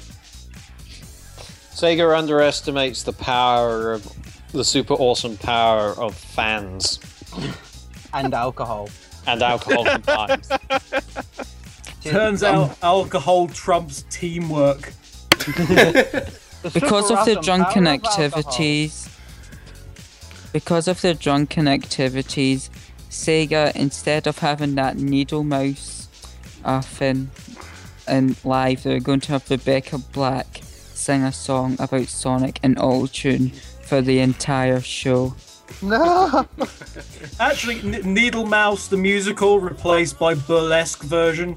Sega underestimates the power of the super awesome power of fans And alcohol. and alcohol combined. Turns out alcohol trumps teamwork. Because of the awesome drunken power of alcohol. activities, because of the drunken activities, Sega, instead of having that needle mouse uh, thing and live, they're going to have Rebecca Black sing a song about Sonic in all tune for the entire show. No. Actually, N- Needle Mouse the musical replaced by burlesque version.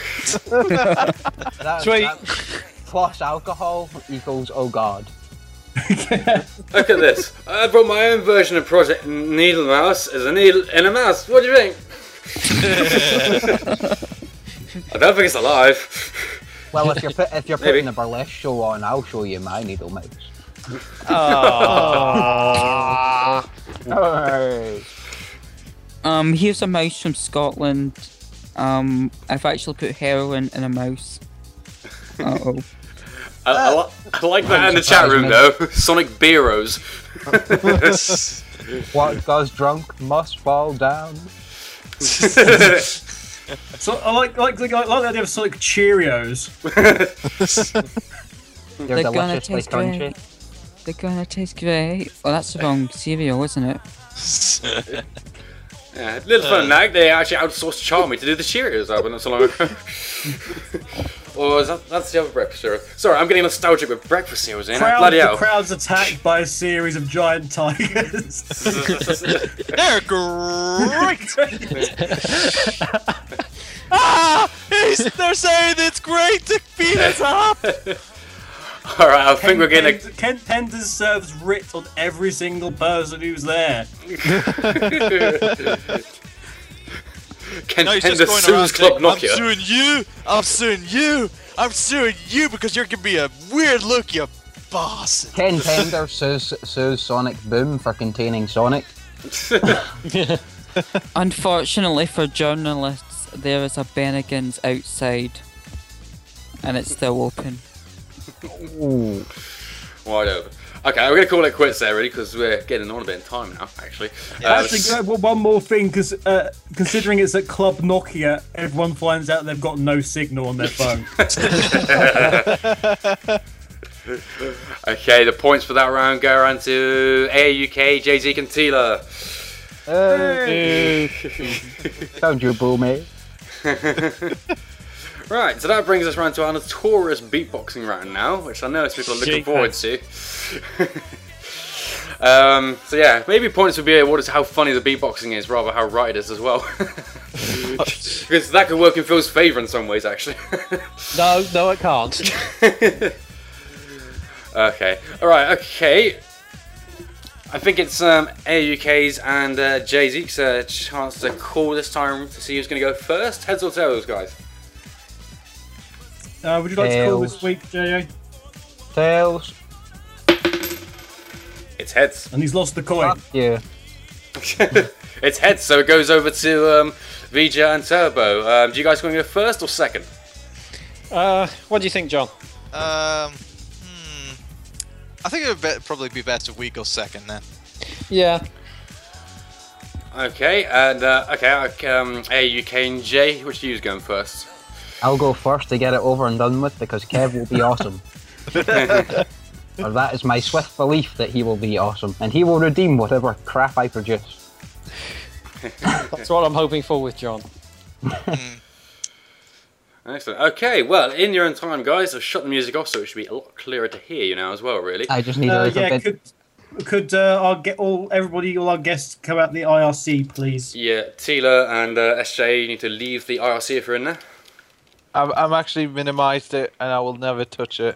That, Sweet. that plus alcohol equals oh God. Look at this. I brought my own version of Project Needle Mouse as a needle in a mouse. What do you think? I don't think it's alive. Well, if you're put, if you're Maybe. putting a burlesque show on, I'll show you my needle mouse. Hey. Um, here's a mouse from Scotland. Um, I've actually put heroin in a mouse. Uh oh. I, I, li- I like that in the chat room though. Sonic Beeros. What goes drunk must fall down. So I like like like, I like the idea of Sonic Cheerios. They're, They're gonna deliciously taste crunchy. great. They're gonna taste great. Well, that's the wrong cereal, isn't it? Yeah, little fun fact, they actually outsourced Charmy to do the Cheerios album not so long ago. Or is that, that's the other breakfast cereal. Sorry, I'm getting nostalgic with breakfast cereals, ain't I? Crowd, Bloody the hell. crowd's attacked by a series of giant tigers. They're great! Ah! He's, they're saying it's great to beat us up! Alright, I think we're getting a... Kent Penders serves writ on every single person who's there. Ken No, he's Tender just going around sues Club saying, I'm Nokia. suing you! I'm suing you! I'm suing you because you're giving me a weird look, you boss! Ken Tender sues, sues Sonic Boom for containing Sonic. Unfortunately for journalists, there is a Bennigan's outside, and it's still open. Ooh. Wide open. Okay, we're going to call it quits there, really, because we're getting on a bit in time now, actually. Uh, Actually, uh, well, one more thing, because uh, considering it's at Club Nokia, everyone finds out they've got no signal on their phone. okay, the points for that round go around to A U K, Jay-Z, and Tila. Hey. Found you, Bull, mate. Right, so that brings us round to our notorious beatboxing round now, which I know people are looking Gee, forward to. um, so yeah, maybe points would be awarded to how funny the beatboxing is, rather how right it is as well. Because that could work in Phil's favour in some ways, actually. No, no, it can't. Okay, alright, okay. I think it's um, A U K's and uh, Jay-Z's uh, chance to call this time to see who's going to go first. Heads or tails, guys? Uh, would you like to call Tails. this week, J A? Tails. It's heads. And he's lost the coin. Fuck you. It's heads, so it goes over to um, Vija and Turbo. Um, do you guys want to go first or second? Uh, what do you think, John? Um, hmm. I think it would be- probably be best if we go second then. Yeah. Okay, and uh, okay, okay, um, A U K and J, which are you going first? I'll go first to get it over and done with because Kev will be awesome. Or that is my swift belief that he will be awesome, and he will redeem whatever crap I produce. That's what I'm hoping for with John. Excellent. Okay, well, in your own time, guys, I've shut the music off, so it should be a lot clearer to hear you now as well, really. I just need a Uh, little yeah, bit. could, could uh, our get all everybody, all our guests, come out the I R C, please? Yeah, Tila and uh, S J need to leave the I R C if you're in there. I'm, I'm actually minimised it, and I will never touch it.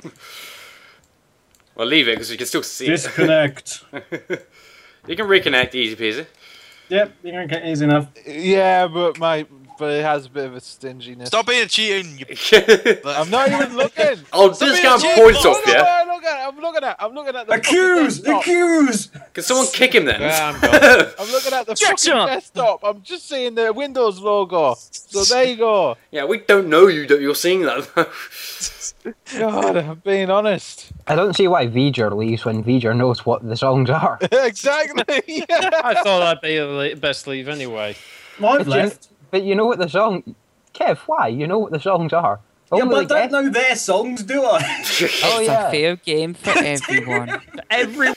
Well, leave it because you can still see Disconnect. it. You can reconnect, easy peasy. Yep, you can get easy enough. Yeah, but my but it has a bit of a stinginess. Stop being cheating. You... I'm not even looking. Oh, this guy points off, no, no, yeah? no, no, I'm looking at. I'm looking at the Accuse! fucking desktop. Accuse! Can someone kick him then? Yeah, I'm gone. I'm looking at the Jackson! fucking desktop. I'm just seeing the Windows logo. So there you go. Yeah, we don't know you. That you're seeing that. God, I'm being honest. I don't see why V'ger leaves when V'ger knows what the songs are. Exactly. Yeah. I thought I'd be the best leave anyway. I've But you, left. but you know what the song... Kev, why? You know what the songs are. Yeah, Only but I the don't know their songs, do I? Oh, It's yeah. a fair game for everyone. Every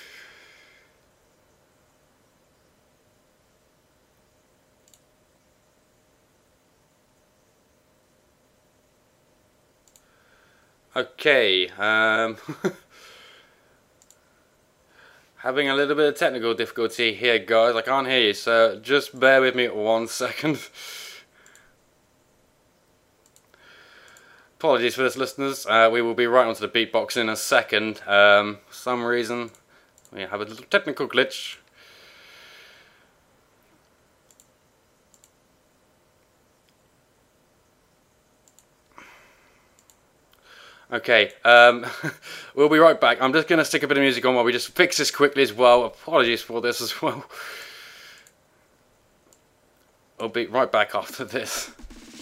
Okay, um... having a little bit of technical difficulty here, guys. I can't hear you, so just bear with me one second. Apologies for this, listeners. Uh, we will be right onto the beatbox in a second. Um, for some reason, we have a little technical glitch. Okay, um, we'll be right back. I'm just going to stick a bit of music on while we just fix this quickly as well. Apologies for this as well. We'll be right back after this.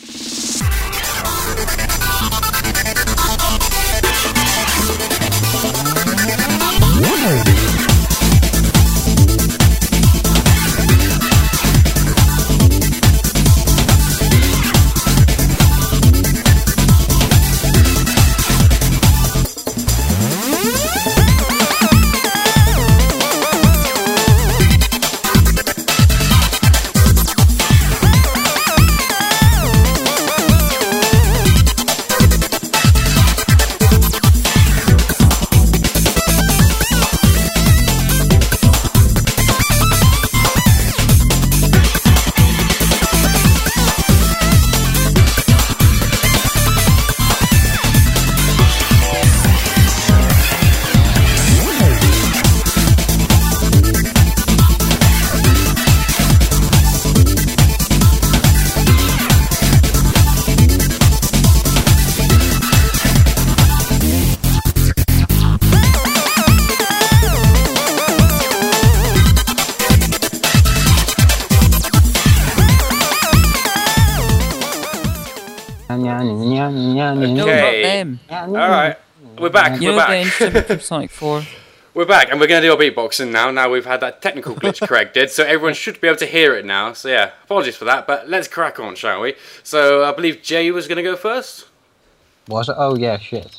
No, Okay. not them. Alright, we're back, You we're know the back. instrument from Sonic four. We're back, and we're going to do our beatboxing now. Now we've had that technical glitch corrected, so everyone should be able to hear it now. So yeah, apologies for that, but let's crack on, shall we? So I believe Jay was going to go first? Was it? Oh, yeah, shit.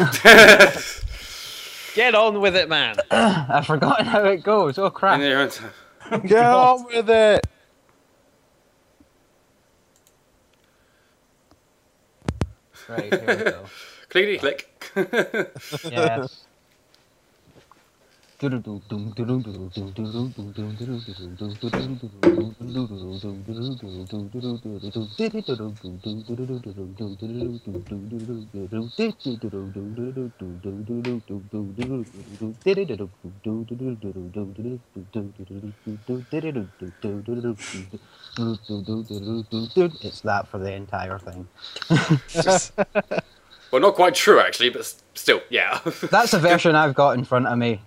get on with it, man. I've forgotten how it goes. Oh, crap. In your own time. Get on with it. Right, here we go. Clickety click. Yes. It's that for the entire thing. Well, not quite true, actually, but s- still, yeah. That's the version I've got in front of me.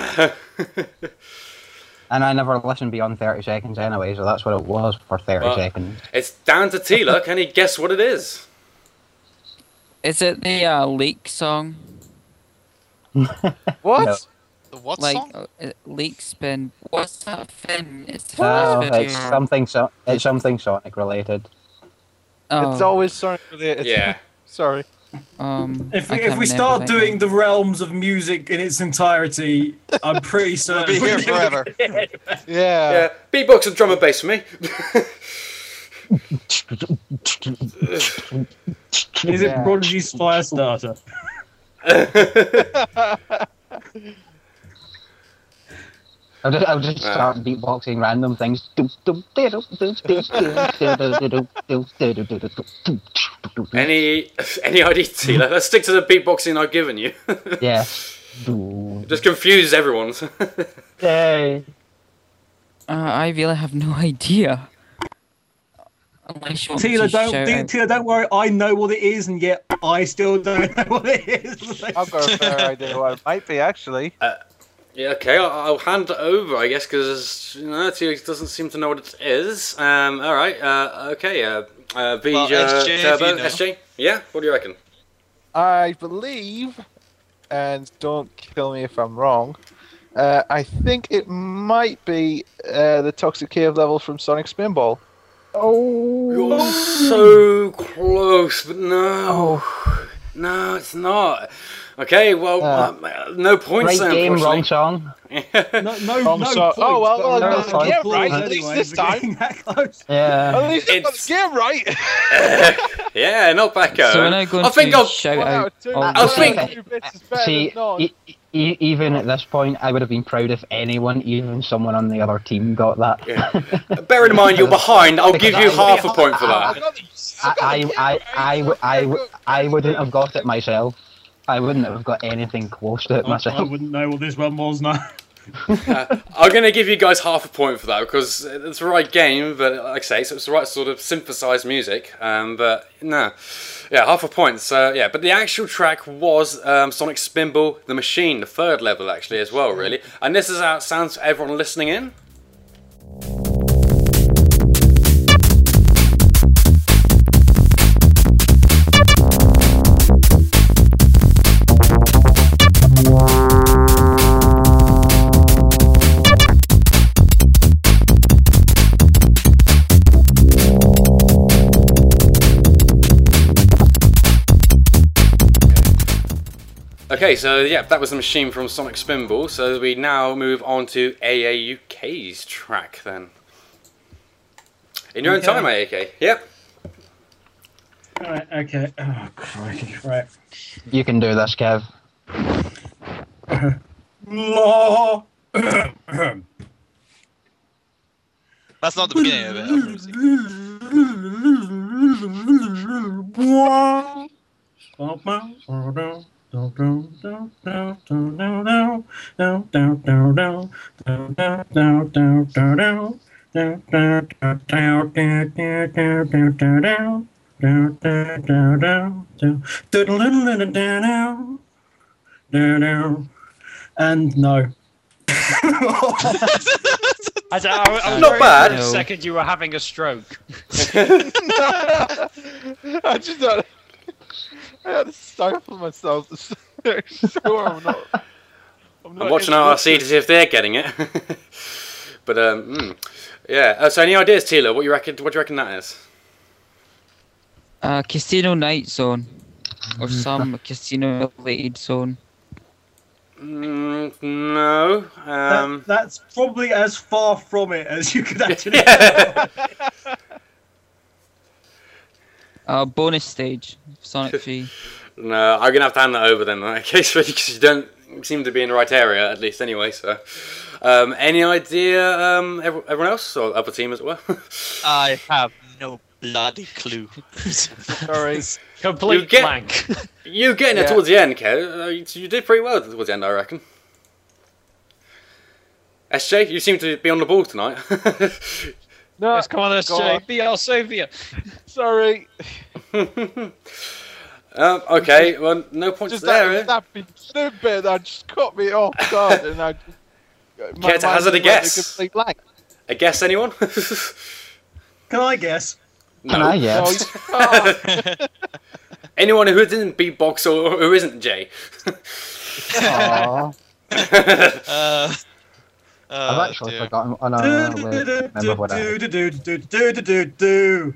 And I never listened beyond thirty seconds anyway, so that's what it was for thirty Well, seconds. It's down to Tila. Can he guess what it is? Is it the uh, Leak song? What? No. The what Like song? uh, uh, Leak Spin? What's that thing? It's the No, first video. it's something so it's something Sonic related. Oh, It's always Sonic related. Yeah. Sorry. um, If I we, can't if we remember start that doing name. the realms of music in its entirety, I'm pretty certain be here forever. Yeah. Yeah, beatbox and drum and bass for me. Is it Yeah. Prodigy's Firestarter? I'll just, I'll just start beatboxing random things. Any any idea, Tila? Let's stick to the beatboxing I've given you. Yeah. Just confuse everyone. Yay. Uh, I really have no idea. Unless you want Tila, to don't, shout out. Tila, don't worry. I know what it is, and yet I still don't know what it is. I've got a fair idea what it might be, actually. Uh, yeah, okay, I'll, I'll hand it over, I guess, because you know, Tila doesn't seem to know what it is. Um, all right, uh, okay, uh, uh, Vija, Well, S J, if Turbo, you know. S J, yeah, what do you reckon? I believe, and don't kill me if I'm wrong, uh, I think it might be uh, the Toxic Cave level from Sonic Spinball. You're so close, but no, no, it's not. Okay, well, Uh, um, no points Right then, game, wrong unfortunately. song. No, no, Wrong no song. points, Oh, well, but well, no no, applause yeah, right, at least anyway this for time. getting that close. Yeah. At least I got It's- the game right! Yeah, not back out. So we're now going I think to I'll. shout One out out of two. all I the think- songs. Two bits is better See, than none. e- e- even at this point, I would have been proud if anyone, even someone on the other team, got that. Yeah. Bear in mind you're behind. I'll give you half a point for I that. got the, I got the I, game I, right. I, I, I, w- I wouldn't have got it myself. I wouldn't have got anything close to it I, I myself. wouldn't know what this one was now. Uh, I'm going to give you guys half a point for that because it's the right game, but like I say, so it's the right sort of synthesized music. Um, but no, yeah, half a point. So yeah, but the actual track was um, Sonic Spinball, the Machine, the third level actually as well, really. And this is how it sounds for everyone listening in. Okay, so yeah, that was the Machine from Sonic Spinball. So we now move on to A A U K's track then. In your Okay. own time, A A K. Yep. Right, okay. Oh, crikey. Right. You can do this, Kev. Law. That's not the beginning of it. obviously. And no. I, I, I was Not worried bad. For a second, you were having a stroke. I just had, I had to stifle myself to make sure I'm not. I'm, not I'm watching R R C to see if they're getting it. But um, mm, yeah. Uh, so any ideas, Tila? What you reckon? What do you reckon that is? Uh, Casino Night Zone. Or some casino related zone. Mm, no. Um, That, that's probably as far from it as you could actually. yeah. Uh, bonus stage. Sonic three. No, I'm gonna have to hand that over then in that case, really, because you don't seem to be in the right area, at least anyway. So, um, any idea, um, ev- everyone else or other team as well? I have no bloody clue. Sorry. Complete You get- blank. You getting it Yeah. towards the end, Kev. Uh, you, you did pretty well towards the end, I reckon. S J, you seem to be on the ball tonight. No, Yes, come on, S go J. on. Be our saviour. Sorry. um, okay, well, no points Just there. that eh? snappy snippet that just caught me off guard, and I. my Care to mind hazard a went guess? complete blank. A guess, anyone? Can I guess? Can I, yeah? No, you can't. Anyone who isn't beatbox or who isn't Jay? Aww. Uh, I've uh, actually dear. forgotten. Oh, no, no, no, wait. Remember what I. Do do do do do do do.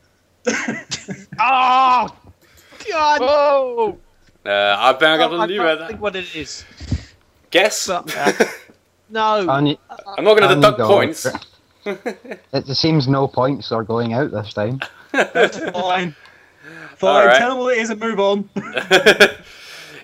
Oh, God. Oh! Uh, I bet I got I to leave can't it. think what it is. Guess? No. On y- I'm not going to on you deduct go. points. It seems no points are going out this time. Fine. Fine. All right. Tell them what it is and move on.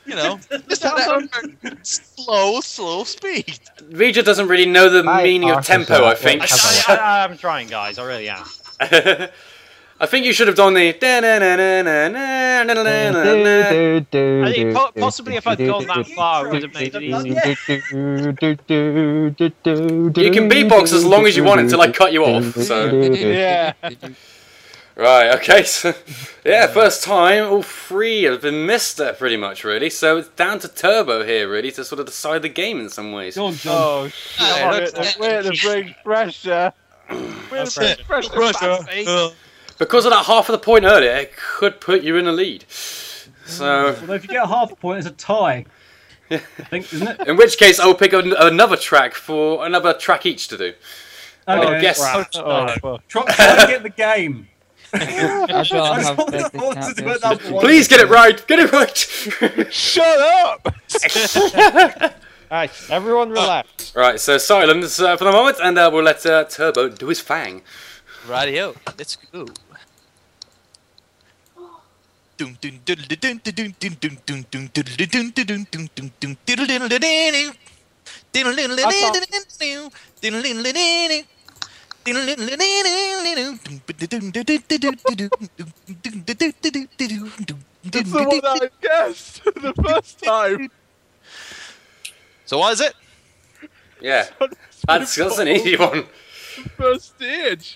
You know, just at a slow, slow speed. Vija doesn't really know the My meaning of arse is tempo, I out. think. I, I, I, I'm trying, guys. I really am. I think you should have done the. I think po- possibly if I'd gone that far, it would have made it easier. You can beatbox as long as you want until I cut you off. So. Yeah. Right, okay, so yeah, first time, all three have been missed there pretty much, really. So it's down to Turbo here, really, to sort of decide the game in some ways. Go on, John. Oh, shit. Wait, wait to bring pressure. Wait to bring pressure. Pressure. Uh, Because of that half of the point earlier, it could put you in the lead. So, Although if you get a half a point, it's a tie. I think, isn't it? in which case, I'll pick an- another track for another track each to do. Okay. I guess. Oh, fuck. Try, try and get the game. I'd rather I just have want Becky to want Cat to do versus another one. Please get it right! Get it right! Shut up! Alright, everyone relax. Right, so silence uh, for the moment, and uh, we'll let uh, Turbo do his fang. Radio, let's go. Dun dun dun dun dun dun dun dun dun dun dun dun dun dun dun dun dun diddle-diddle-diddle-diddle. Diddle-diddle-diddle-diddle-diddle. Diddle-diddle-diddle-diddle. It's the one that I guessed the first time. So what is it? Yeah, that's, that's an easy one. First stage.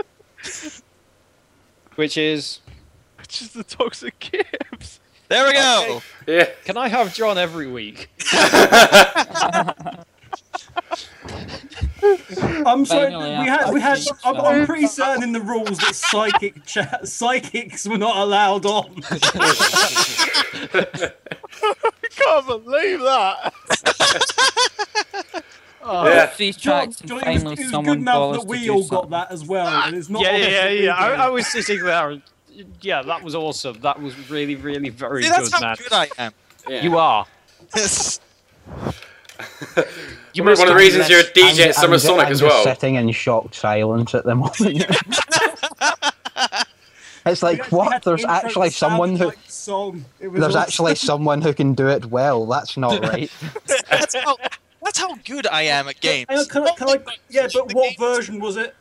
Which is... Which is the Toxic Games. There we go. Yeah. Can I have John every week? I'm sorry. Finally, We had, we had. after I'm, six I'm pretty certain in the rules that psychic cha- psychics were not allowed on. I can't believe that. Oh, Yeah. three John, tracks and John, it was, finally it was someone good enough bothers that to we do all got something. that as well, and it's not. Yeah, obvious yeah, that we yeah. I, did. I was sitting there. Yeah, that was awesome. That was really, really very See, that's good, how man. good I am. Yeah. You are. You one of the reasons you're a D J I'm- at Summer I'm ju- Sonic I'm as just well. sitting in shocked silence at the moment. It's We like, actually what? had There's intro actually that sounded someone who. like song. It was There's awesome. actually someone who can do it well. That's not right. That's how, that's how good I am at games. Hang on, can I, can I, yeah, but what version was it?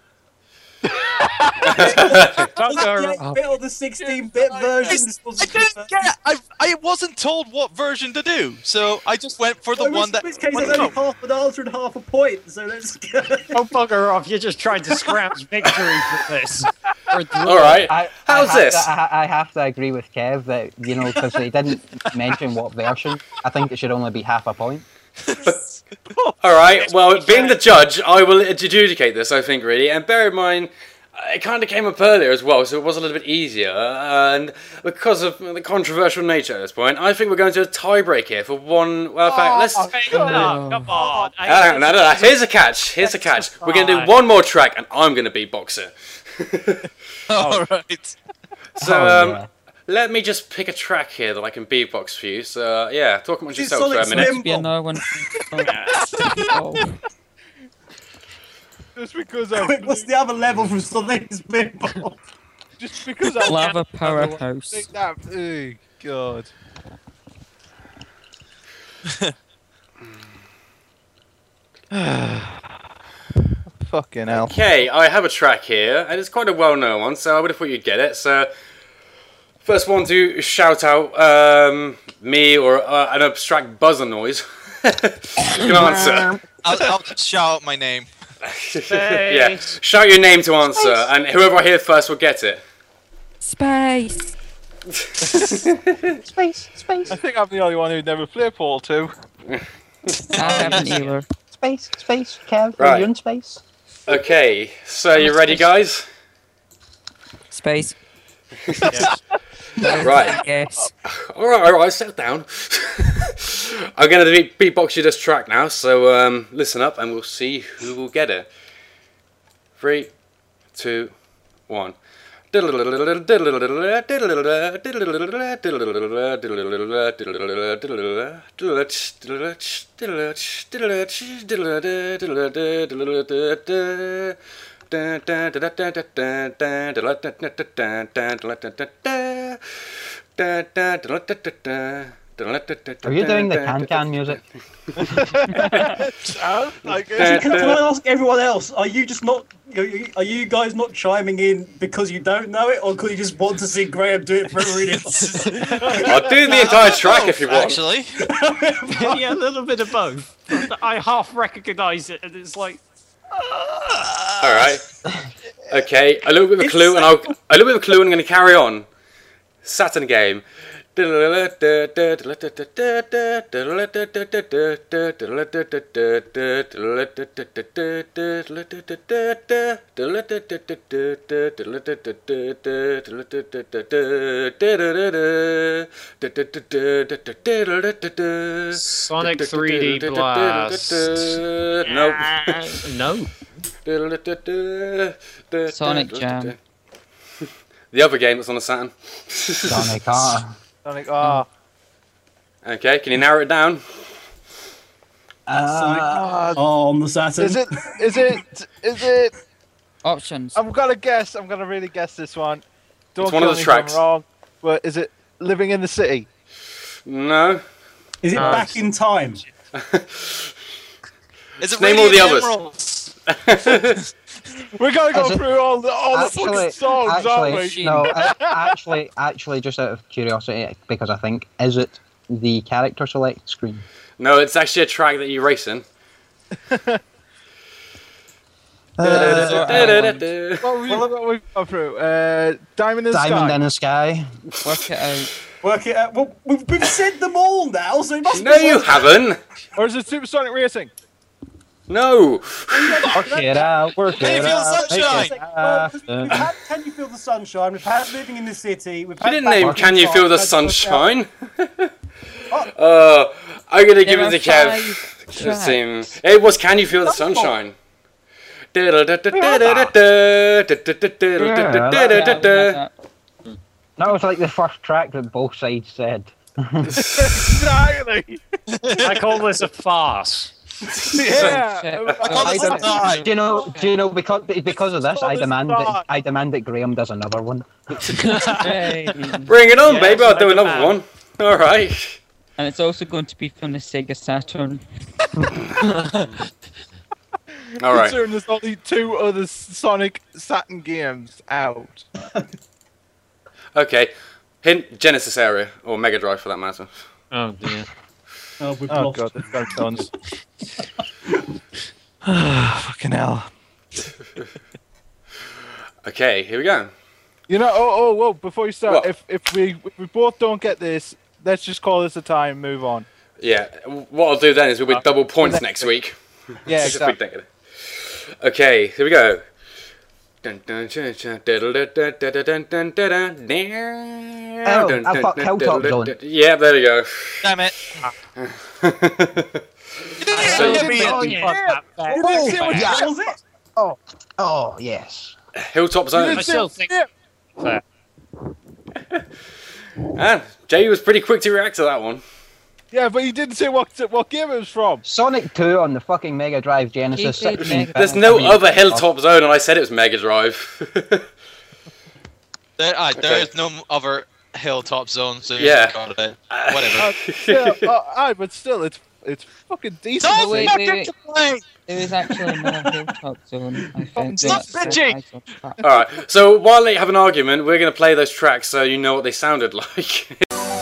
Don't Was go it the around. eight bit or the sixteen bit version? This I wasn't didn't get. I I wasn't told what version to do, so I just went for the in one that. which case, went there's only no. half an answer and half a point. So let's go. Oh, bugger off. You're just trying to scratch victory for this. Or a draw. All right. I, How's I have this? To, I, I have to agree with Kev that, you know, because they didn't mention what version. I think it should only be half a point. All right. Well, being the judge, I will adjudicate this. I think really, and bear in mind, it kind of came up earlier as well, so it was a little bit easier. And because of the controversial nature at this point, I think we're going to do a tiebreak here for one. Well, in fact, let's. Hey, come on, come on. No, no, no, no. Here's a catch. Here's a catch. We're going to do fine. one more track, and I'm going to beatbox it. All right. So, Oh, um, yeah. let me just pick a track here that I can beatbox for you. So, uh, yeah, talk amongst It's yourselves for a Sonic minute. Slim. Be another one. Oh. Just because I. Quick, what's the other level from Sonic's Pinball? Just because I. Lava think Powerhouse. that. Oh God. Fucking hell. Okay, I have a track here, and it's quite a well-known one, so I would have thought you'd get it. So, first one to shout out um, me or uh, an abstract buzzer noise. You can answer. I'll, I'll just shout out my name. Yeah, shout your name to answer, and whoever I hear first will get it. Space. Space, space, I think I'm the only one who'd never played Portal two. I haven't either. space, space. Kev, Right. are you in space? Okay, so you ready, guys? Space. Right. Yes. All right, all right, settle down. I'm going to beatbox you this track now, so um, listen up, and we'll see who will get it. Three, two, one. Are you doing the can-can music? Sounds like Can, it. can I ask everyone else? Are you just not? Are you guys not chiming in because you don't know it, or because you just want to see Graham do it for everyone else? I'll do the entire track if you want. Actually, Yeah, a little bit of both. I half recognise it, and it's like. All right. Okay, a little bit of a clue, and I'll a little bit of a clue, and I'm going to carry on. Saturn game. Sonic three D Blast. Nope. No. Sonic Jam. The other game that's on the Saturn. Sonic R. Sonic R. Okay, can you narrow it down? Uh, Oh, on the Saturn. is it? Is it? Is it? Options. I'm gonna guess. I'm gonna really guess this one. Don't It's one kill of the me tracks. if I'm wrong. But is it Living in the City? No. Is it back in time? is it Name all the Radiant others. Emeralds? We're gonna go Is it- through all the all the fucking Actually, songs, aren't we? actually, no, a- actually, actually, just out of curiosity, because I think, is it the character select screen? No, it's actually a track that you race in. What we what we've gone through? Uh, Diamond in the Diamond Sky. in the Sky. Work it out. Work it out. Well, we've, we've said them all now, so it must No, be you one- haven't. Or is it Supersonic Racing? No. Work it out. Work Can you it feel out. sunshine? Take it Well, out. 'cause we've had Can You Feel the Sunshine? We've had Living in the City. We've You had didn't Back name in Can You Time, Feel the we've had Work It Out. Sunshine? uh, I'm going to give There it to are Kev. five It tracks. seems- It was Can You Feel the Sunshine? That was like the first track that both sides said. Exactly. I call this a farce. Yeah. I call I this don't- a die. Do you know? Do you know? Because because of this, Oh, I this demand song. that I demand that Graham does another one. Hey. Bring it on, Yes, baby. I'll do like a another man. one. All right. And it's also going to be from the Sega Saturn. All right. Considering there's only two other Sonic Saturn games out. Okay. Hint: Genesis area or Mega Drive for that matter. Oh dear. Oh, we've Oh lost. god, there's no tons. Fucking hell. Okay, here we go. You know, oh, oh, whoa, before you start, What? if if we if we both don't get this, let's just call this a tie and move on. Yeah. What I'll do then is we'll be double points next week. Yeah, Just a big exactly. thing. Okay, here we go. Dun, dun, dun, dun, dun, dun, dun, dun, dun, dun, dun, dun, dun, Oh, dun, I dun, fuck dun, Hilltop dun, Zone. dun. Yeah, there you go. Damn it. So- Give me Oh, it. yeah. Oh, You didn't see what yeah. you- was it? Oh, oh yes. Hilltop you Zone. didn't I see still what- think- yeah. Fair. And Jay was pretty quick to react to that one. Yeah, but you didn't say what what game it was from. Sonic two on the fucking Mega Drive Genesis. He said sixteen Mega- There's bit. no I mean, other Hilltop Zone, and I said it was Mega Drive. There, uh, there Okay. is no other hilltop zone, so Yeah. got it. Uh, Whatever. yeah, uh, aye, but still, it's it's fucking decent. Don't wait, fucking wait, wait. complain! There was actually no Hilltop Zone. I think. Stop That's- bitching! I thought that. All right. So while they have an argument, we're going to play those tracks so you know what they sounded like.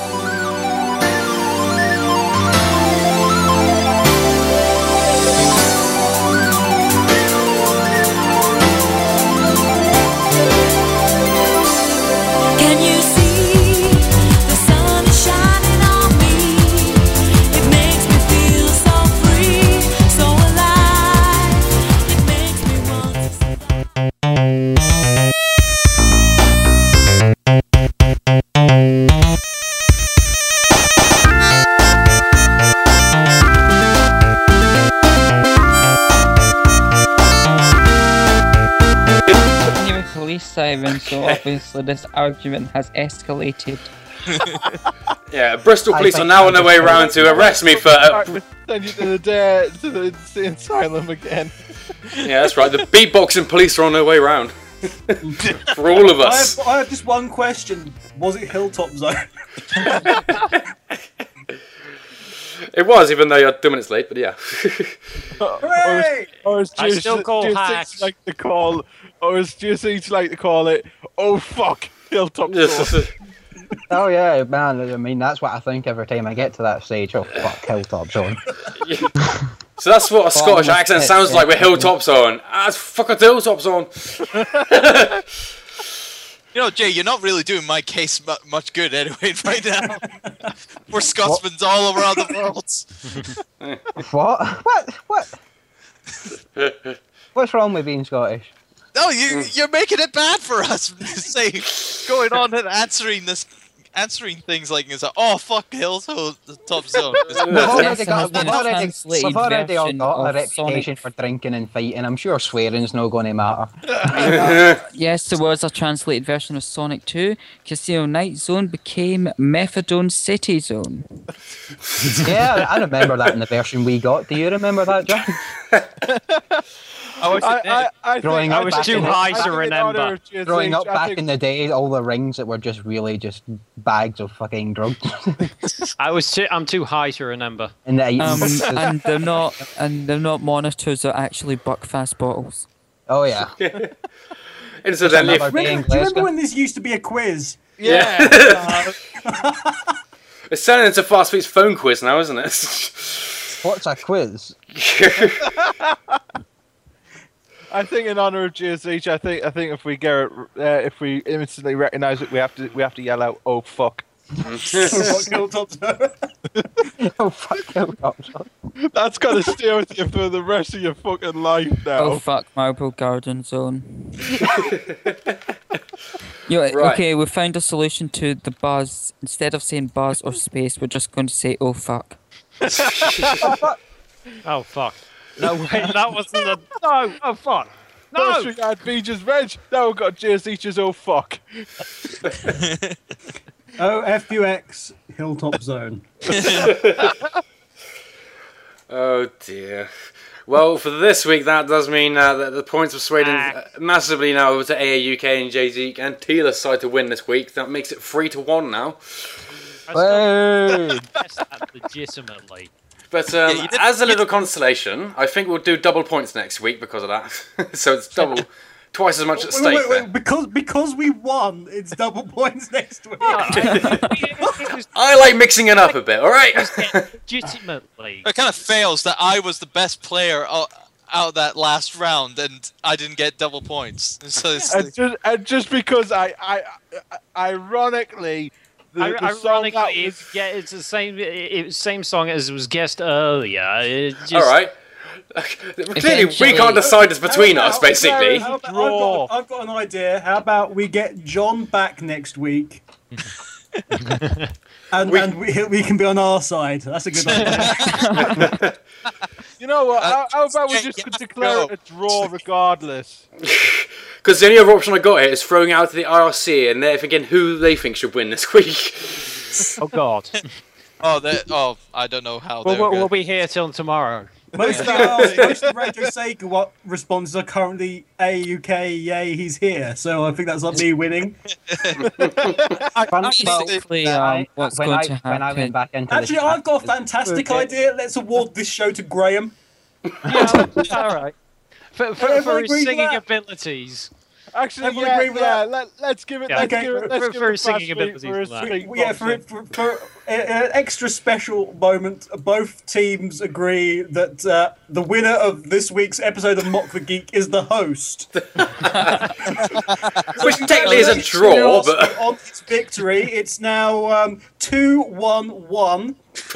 Can you see the sun is shining on me? It makes me feel so free, so alive. It makes me want to You're a police siren, so obviously this argument has escalated. Yeah, Bristol I police are think now I on their way just- round to arrest me for. Uh, Send you to the uh, to the insane asylum again. yeah, that's right. The beatboxing police are on their way round. For all of I us. have, I have just one question. Was it Hilltop Zone? It was, even though you're two minutes late, but yeah. Hooray! Or as I Jason, still call Jason hacks. like to call, or as Jason like to call it, oh fuck, Hilltop Zone. Oh yeah, man. I mean, that's what I think every time I get to that stage. Oh fuck, Hilltop Zone. So that's what a Scottish Bottom of accent pit, sounds yeah. like with Hilltop Zone. Ah, it's fucking Hilltop Zone. You know, Jay, you're not really doing my case mu- much good anyway right now. We're Scotsmen all around the world. What? What? What? What's wrong with being Scottish? No, you, you're making it bad for us. Say, going on and answering this, answering things like, it's like, oh fuck, Hilltop Top Zone. We've already, Yes, got, there has we've been a already, translated we've already all version got a of reputation Sonic. for drinking and fighting. I'm sure swearing's not going to matter. Yes, there was a translated version of Sonic two. Casino Night Zone became Methadone City Zone. Yeah, I remember that in the version we got. Do you remember that, John? I was I, I, I think, Growing I up was back too in the- high I to think in remember. honor of G S H, Growing up I back think- in the day, all the rings that were just really just bags of fucking drugs I was too, I'm too high to remember. in the Um, eighties. and they're not and they're not monitors, they're actually Buckfast bottles. Oh yeah. Incidentally, Another if- day in Remember, do you remember Glasgow. when this used to be a quiz? Yeah. it's turning into Fast Beat's phone quiz now, isn't it? What's a quiz? I think in honor of G S H, I think I think if we get it, uh, if we instantly recognise it, we have to we have to yell out, "Oh fuck!" Fuck Hilltop Zone. Oh fuck, Hilltop Zone. That's gotta stay with you for the rest of your fucking life now. Oh fuck, Marble Garden Zone. Yo, Right. Okay, we found a solution to the buzz. Instead of saying buzz or space, we're just going to say oh fuck. Oh fuck. No wait, that wasn't a no. Oh fuck. First No. we had Beege's Reg, now we've got G S H's. Oh fuck! O F U X Hilltop Zone. Oh dear. Well, for this week, that does mean uh, that the points have swayed in, uh, massively now over to A A U K and Jay Zeke and Teela's side to win this week. That makes it three to one now. I Hey. still guess that legitimately. But um, Yeah, you did- as a you little consolation, I think we'll do double points next week because of that. So it's double, twice as much at Wait, stake wait, there. wait, because because we won, it's double points next week. It was I like mixing it up a bit, alright? legitimately. It kind of fails that I was the best player out, out of that last round, and I didn't get double points. So it's And just and just because I I, I ironically. The, the song that Ironically, was- it's, yeah, it's the same it, was same song as was guessed earlier. It just, Alright. Clearly, we Eventually- can't decide this between How us, about- basically. how about- I've, Draw. got, I've got an idea. How about we get John back next week? and We- and we, we can be on our side. That's a good idea. You know what? Uh, how, how about we yeah, just yeah, declare go. it a draw regardless? Because the only other option I got here is throwing it out to the I R C and they're thinking who they think should win this week. Oh god. oh, that oh, I don't know how. Well, they're we'll, gonna- we'll be here till tomorrow. Most of the most of the Radio Sega what responses are currently A U K. Yay, he's here. So I think that's not me winning. Fun Actually, fact Hopefully, that I- um, what's when going I, to When I happen. went back into Actually, the I've got a chat, fantastic Okay. idea. Let's award this show to Graham. Yeah, all right. For, for, Everyone for agree his with singing that? abilities. Actually, Everyone yeah, agree with yeah. that? Let, let's give it. Yeah. Let's Okay, give it. for- Let's for- give for it his a singing fast beat abilities for his and that. speak Yeah, for, boxing. for, for an extra special moment, both teams agree that uh, the winner of this week's episode of Mock the Geek is the host. Which technically is a draw, but on its victory, it's now um, two one one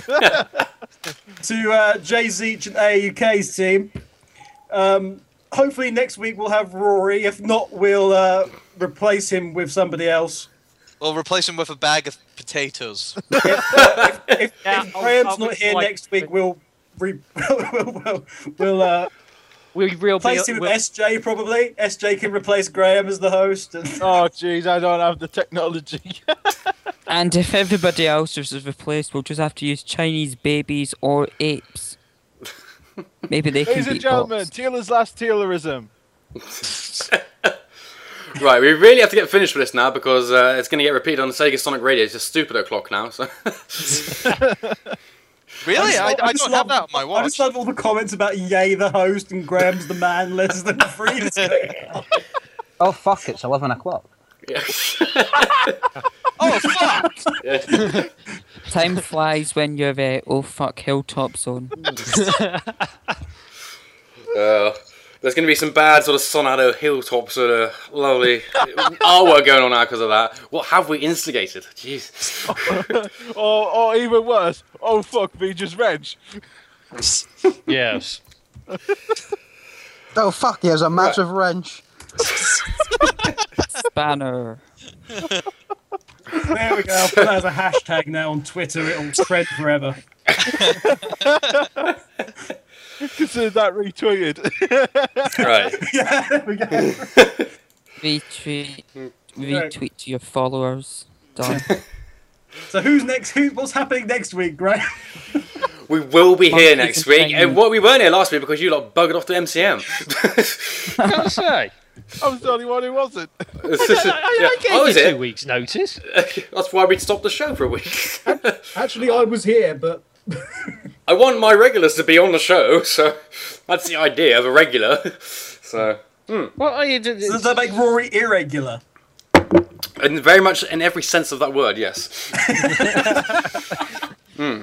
to uh, Jay Zeech and A U K's team. Um, hopefully next week we'll have Rory. If not, we'll uh, replace him with somebody else. We'll replace him with a bag of potatoes. If, if, Yeah, if I'll- Graham's I'll not be here like- next week, we'll re- we'll, we'll, we'll uh, We real replace him with S J probably. S J can replace Graham as the host. And Oh, jeez, I don't have the technology. And if everybody else is replaced, we'll just have to use Chinese babies or apes. Maybe they can Ladies and beat gentlemen, bots. Taylor's last Taylorism. right, we really have to get finished with this now because uh, it's going to get repeated on the Sega Sonic Radio. It's just stupid o'clock now. So, Really? I, just- I, just don't love- have that on my I watch. just love all the comments about Yay the host and Graham's the man less than free. Oh fuck! It's eleven o'clock. Oh fuck! Yeah. Time flies when you're uh, oh fuck Hilltop Zone. Uh, there's going to be some bad sort of Sonado Hilltop sort of lovely artwork going on now because of that. What have we instigated? Jeez. or, or even worse, oh fuck me, just wrench. Yes. Oh fuck! He has a massive wrench. Spanner. There we go. I'll put that as a hashtag now on Twitter. It'll trend forever. Consider that retweeted. Right. Yeah, there we go. Retweet, retweet to your followers. Done. So who's next? Who? What's happening next week, Graham? We will be here Monkeys next and week. penguins. And what we weren't here last week because you lot buggered off to M C M. I gotta say, I was the only one who wasn't. I, I, I gave Oh, you is two it? weeks' notice. That's why we stopped the show for a week. Actually, I was here, but I want my regulars to be on the show, so that's the idea of a regular. So, What are you doing? does that make Rory irregular? and very much in every sense of that word, yes. Hmm.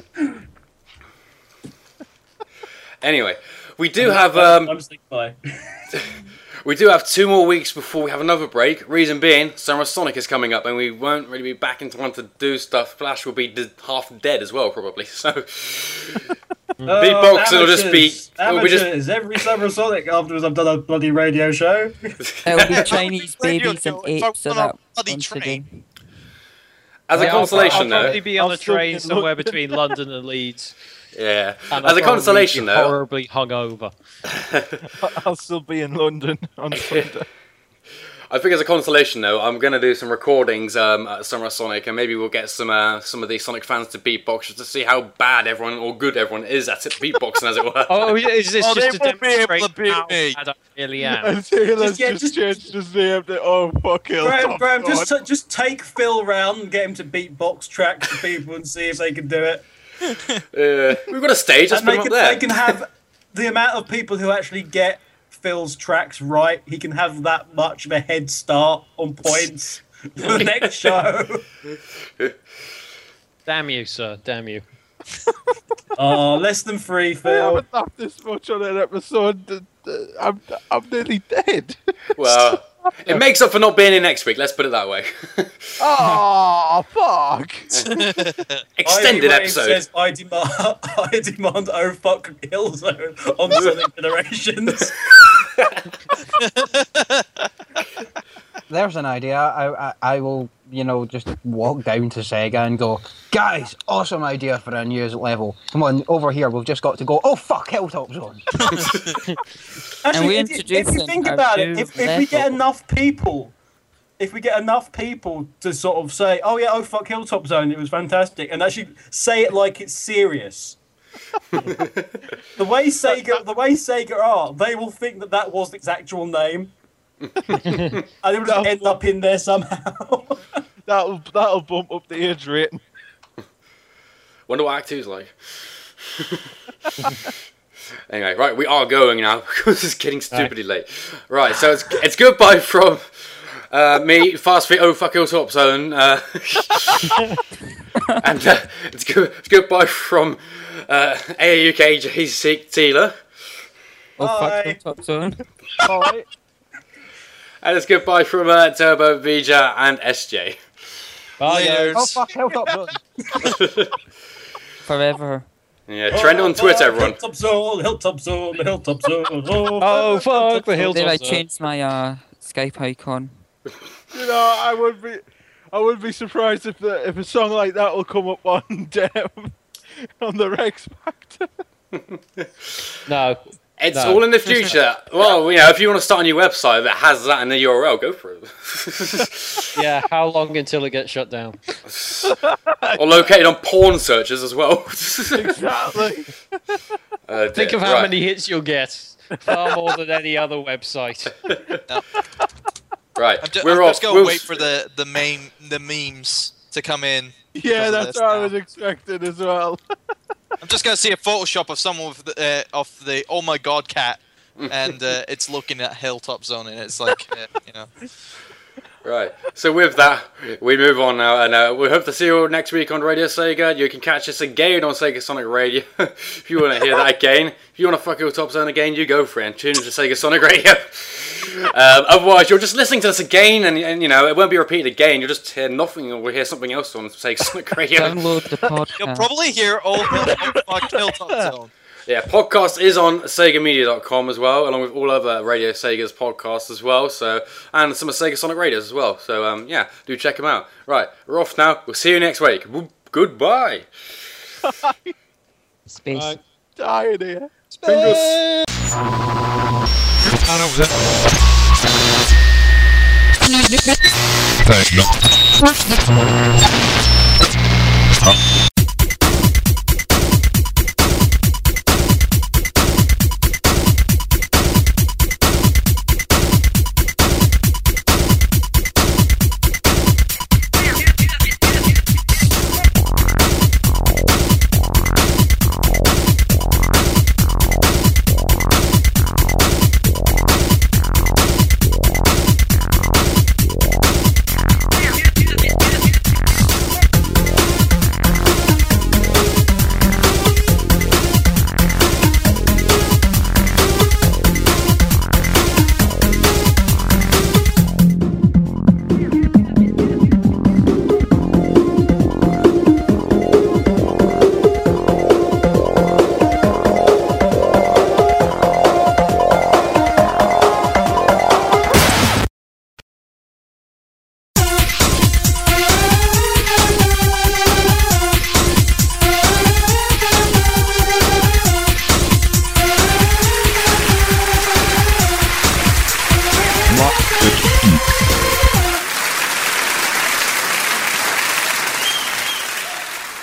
Anyway, we do have um, I'm sticking by. we do have two more weeks before we have another break. Reason being, Summer Sonic is coming up, and we won't really be back in time to do stuff. Flash will be d- half dead as well, probably. So, beatboxing will just be. Amateurs, Will be just, amateurs. Every Summer Sonic afterwards I've done a bloody radio show. There'll be Chinese Radio babies and show, it's apes on at a that bloody once train. again. as a Yeah, I'll- consolation, I'll though. probably be on I'll a still train be somewhere looking. between London and Leeds. Yeah. And As I'll a probably consolation, be though. horribly hungover. I'll still be in London on Sunday. I think as a consolation, though, I'm going to do some recordings um, at Summer Sonic, and maybe we'll get some uh, some of the Sonic fans to beatbox just to see how bad everyone or good everyone is at it beatboxing, as it were. Oh, is this Oh, just to they won't be able demonstrate to beat how me. bad I really am? And Taylor's Just- yeah, just, just- changed his name to oh fuck it. Graham, Graham, just just take Phil round and get him to beatbox tracks for people and see if they can do it. Uh, we've got a stage, let's And put they them up can, there. they can have the amount of people who actually get Phil's tracks right. He can have that much of a head start on points for the next show. Damn you, sir. Damn you. Oh, less than three, I Phil. haven't laughed this much on an episode. that- that I'm I'm nearly dead. Well, it makes up for not being in next week, let's put it that way. Oh fuck! Extended Ivy Wave episode. Says, I demand, I demand, oh fuck, Killzone on Sonic Generations. There's an idea. I, I I will, you know, just walk down to Sega and go, guys, awesome idea for a new level. Come on, over here. We've just got to go. Oh fuck, Hilltop Zone. Actually, we if, you- if you introduced think them about as it, new if, if we get level. enough people, if we get enough people to sort of say, oh yeah, oh fuck Hilltop Zone, it was fantastic, and actually say it like it's serious. the way Sega, the way Sega are, they will think that that was its actual name, and it will just end up in there somehow. That'll that'll bump up the age rating. Wonder what Act two's like. Anyway, right, we are going now because it's getting stupidly late. Right, so it's it's goodbye from uh, me, Fast Feet, oh fuck Hilltop Zone, uh, and uh, it's good it's goodbye from uh, A A U K J C Teela, Oh Bye. fuck Hilltop Zone. Alright. and it's goodbye from uh, Turbo, Vija, and S J. Bye, Layers. Oh fuck, Hilltop Zone. Forever. Yeah, trend on Twitter, everyone. Hilltop Zone, Hilltop Zone, Hilltop Zone. Oh, fuck the Then Hilltop I Zone. changed my uh, Skype icon. You know, I would be, I would be surprised if the if a song like that will come up on um, on the Rex Factor. No. It's No. all in the future. Well, you know, if you want to start a new website that has that in the U R L, go for it. Yeah, how long until it gets shut down? Or located on porn searches as well. Exactly. Uh, Think dear. of how Right. many hits you'll get. Far more than any other website. Right, I'm, ju- we're I'm off. just gonna We'll- wait for the the meme the memes to come in. Yeah, because of that's this what I now. was expecting as well. I'm just gonna see a Photoshop of someone with the, uh, of the oh my god cat, and uh, it's looking at Hilltop Zone, and it's like, uh, you know. Right. So with that, we move on now, and uh, we hope to see you all next week on Radio Sega. You can catch us again on Sega Sonic Radio if you want to hear that again. If you want to fuck your Top Zone again, you go for it and tune into Sega Sonic Radio. um, otherwise, you're just listening to this again, and, and you know it won't be repeated again. You'll just hear nothing, or we'll hear something else on Sega Sonic Radio. Download the podcast. You'll probably hear all the Hilltop Zone. Yeah, podcast is on Sega Media dot com as well, along with all other Radio Sega's podcasts as well. So, and some of Sega Sonic Radios as well. So, um, yeah, do check them out. Right, we're off now. We'll see you next week. W- goodbye. Space. I'm dying here. Fingers.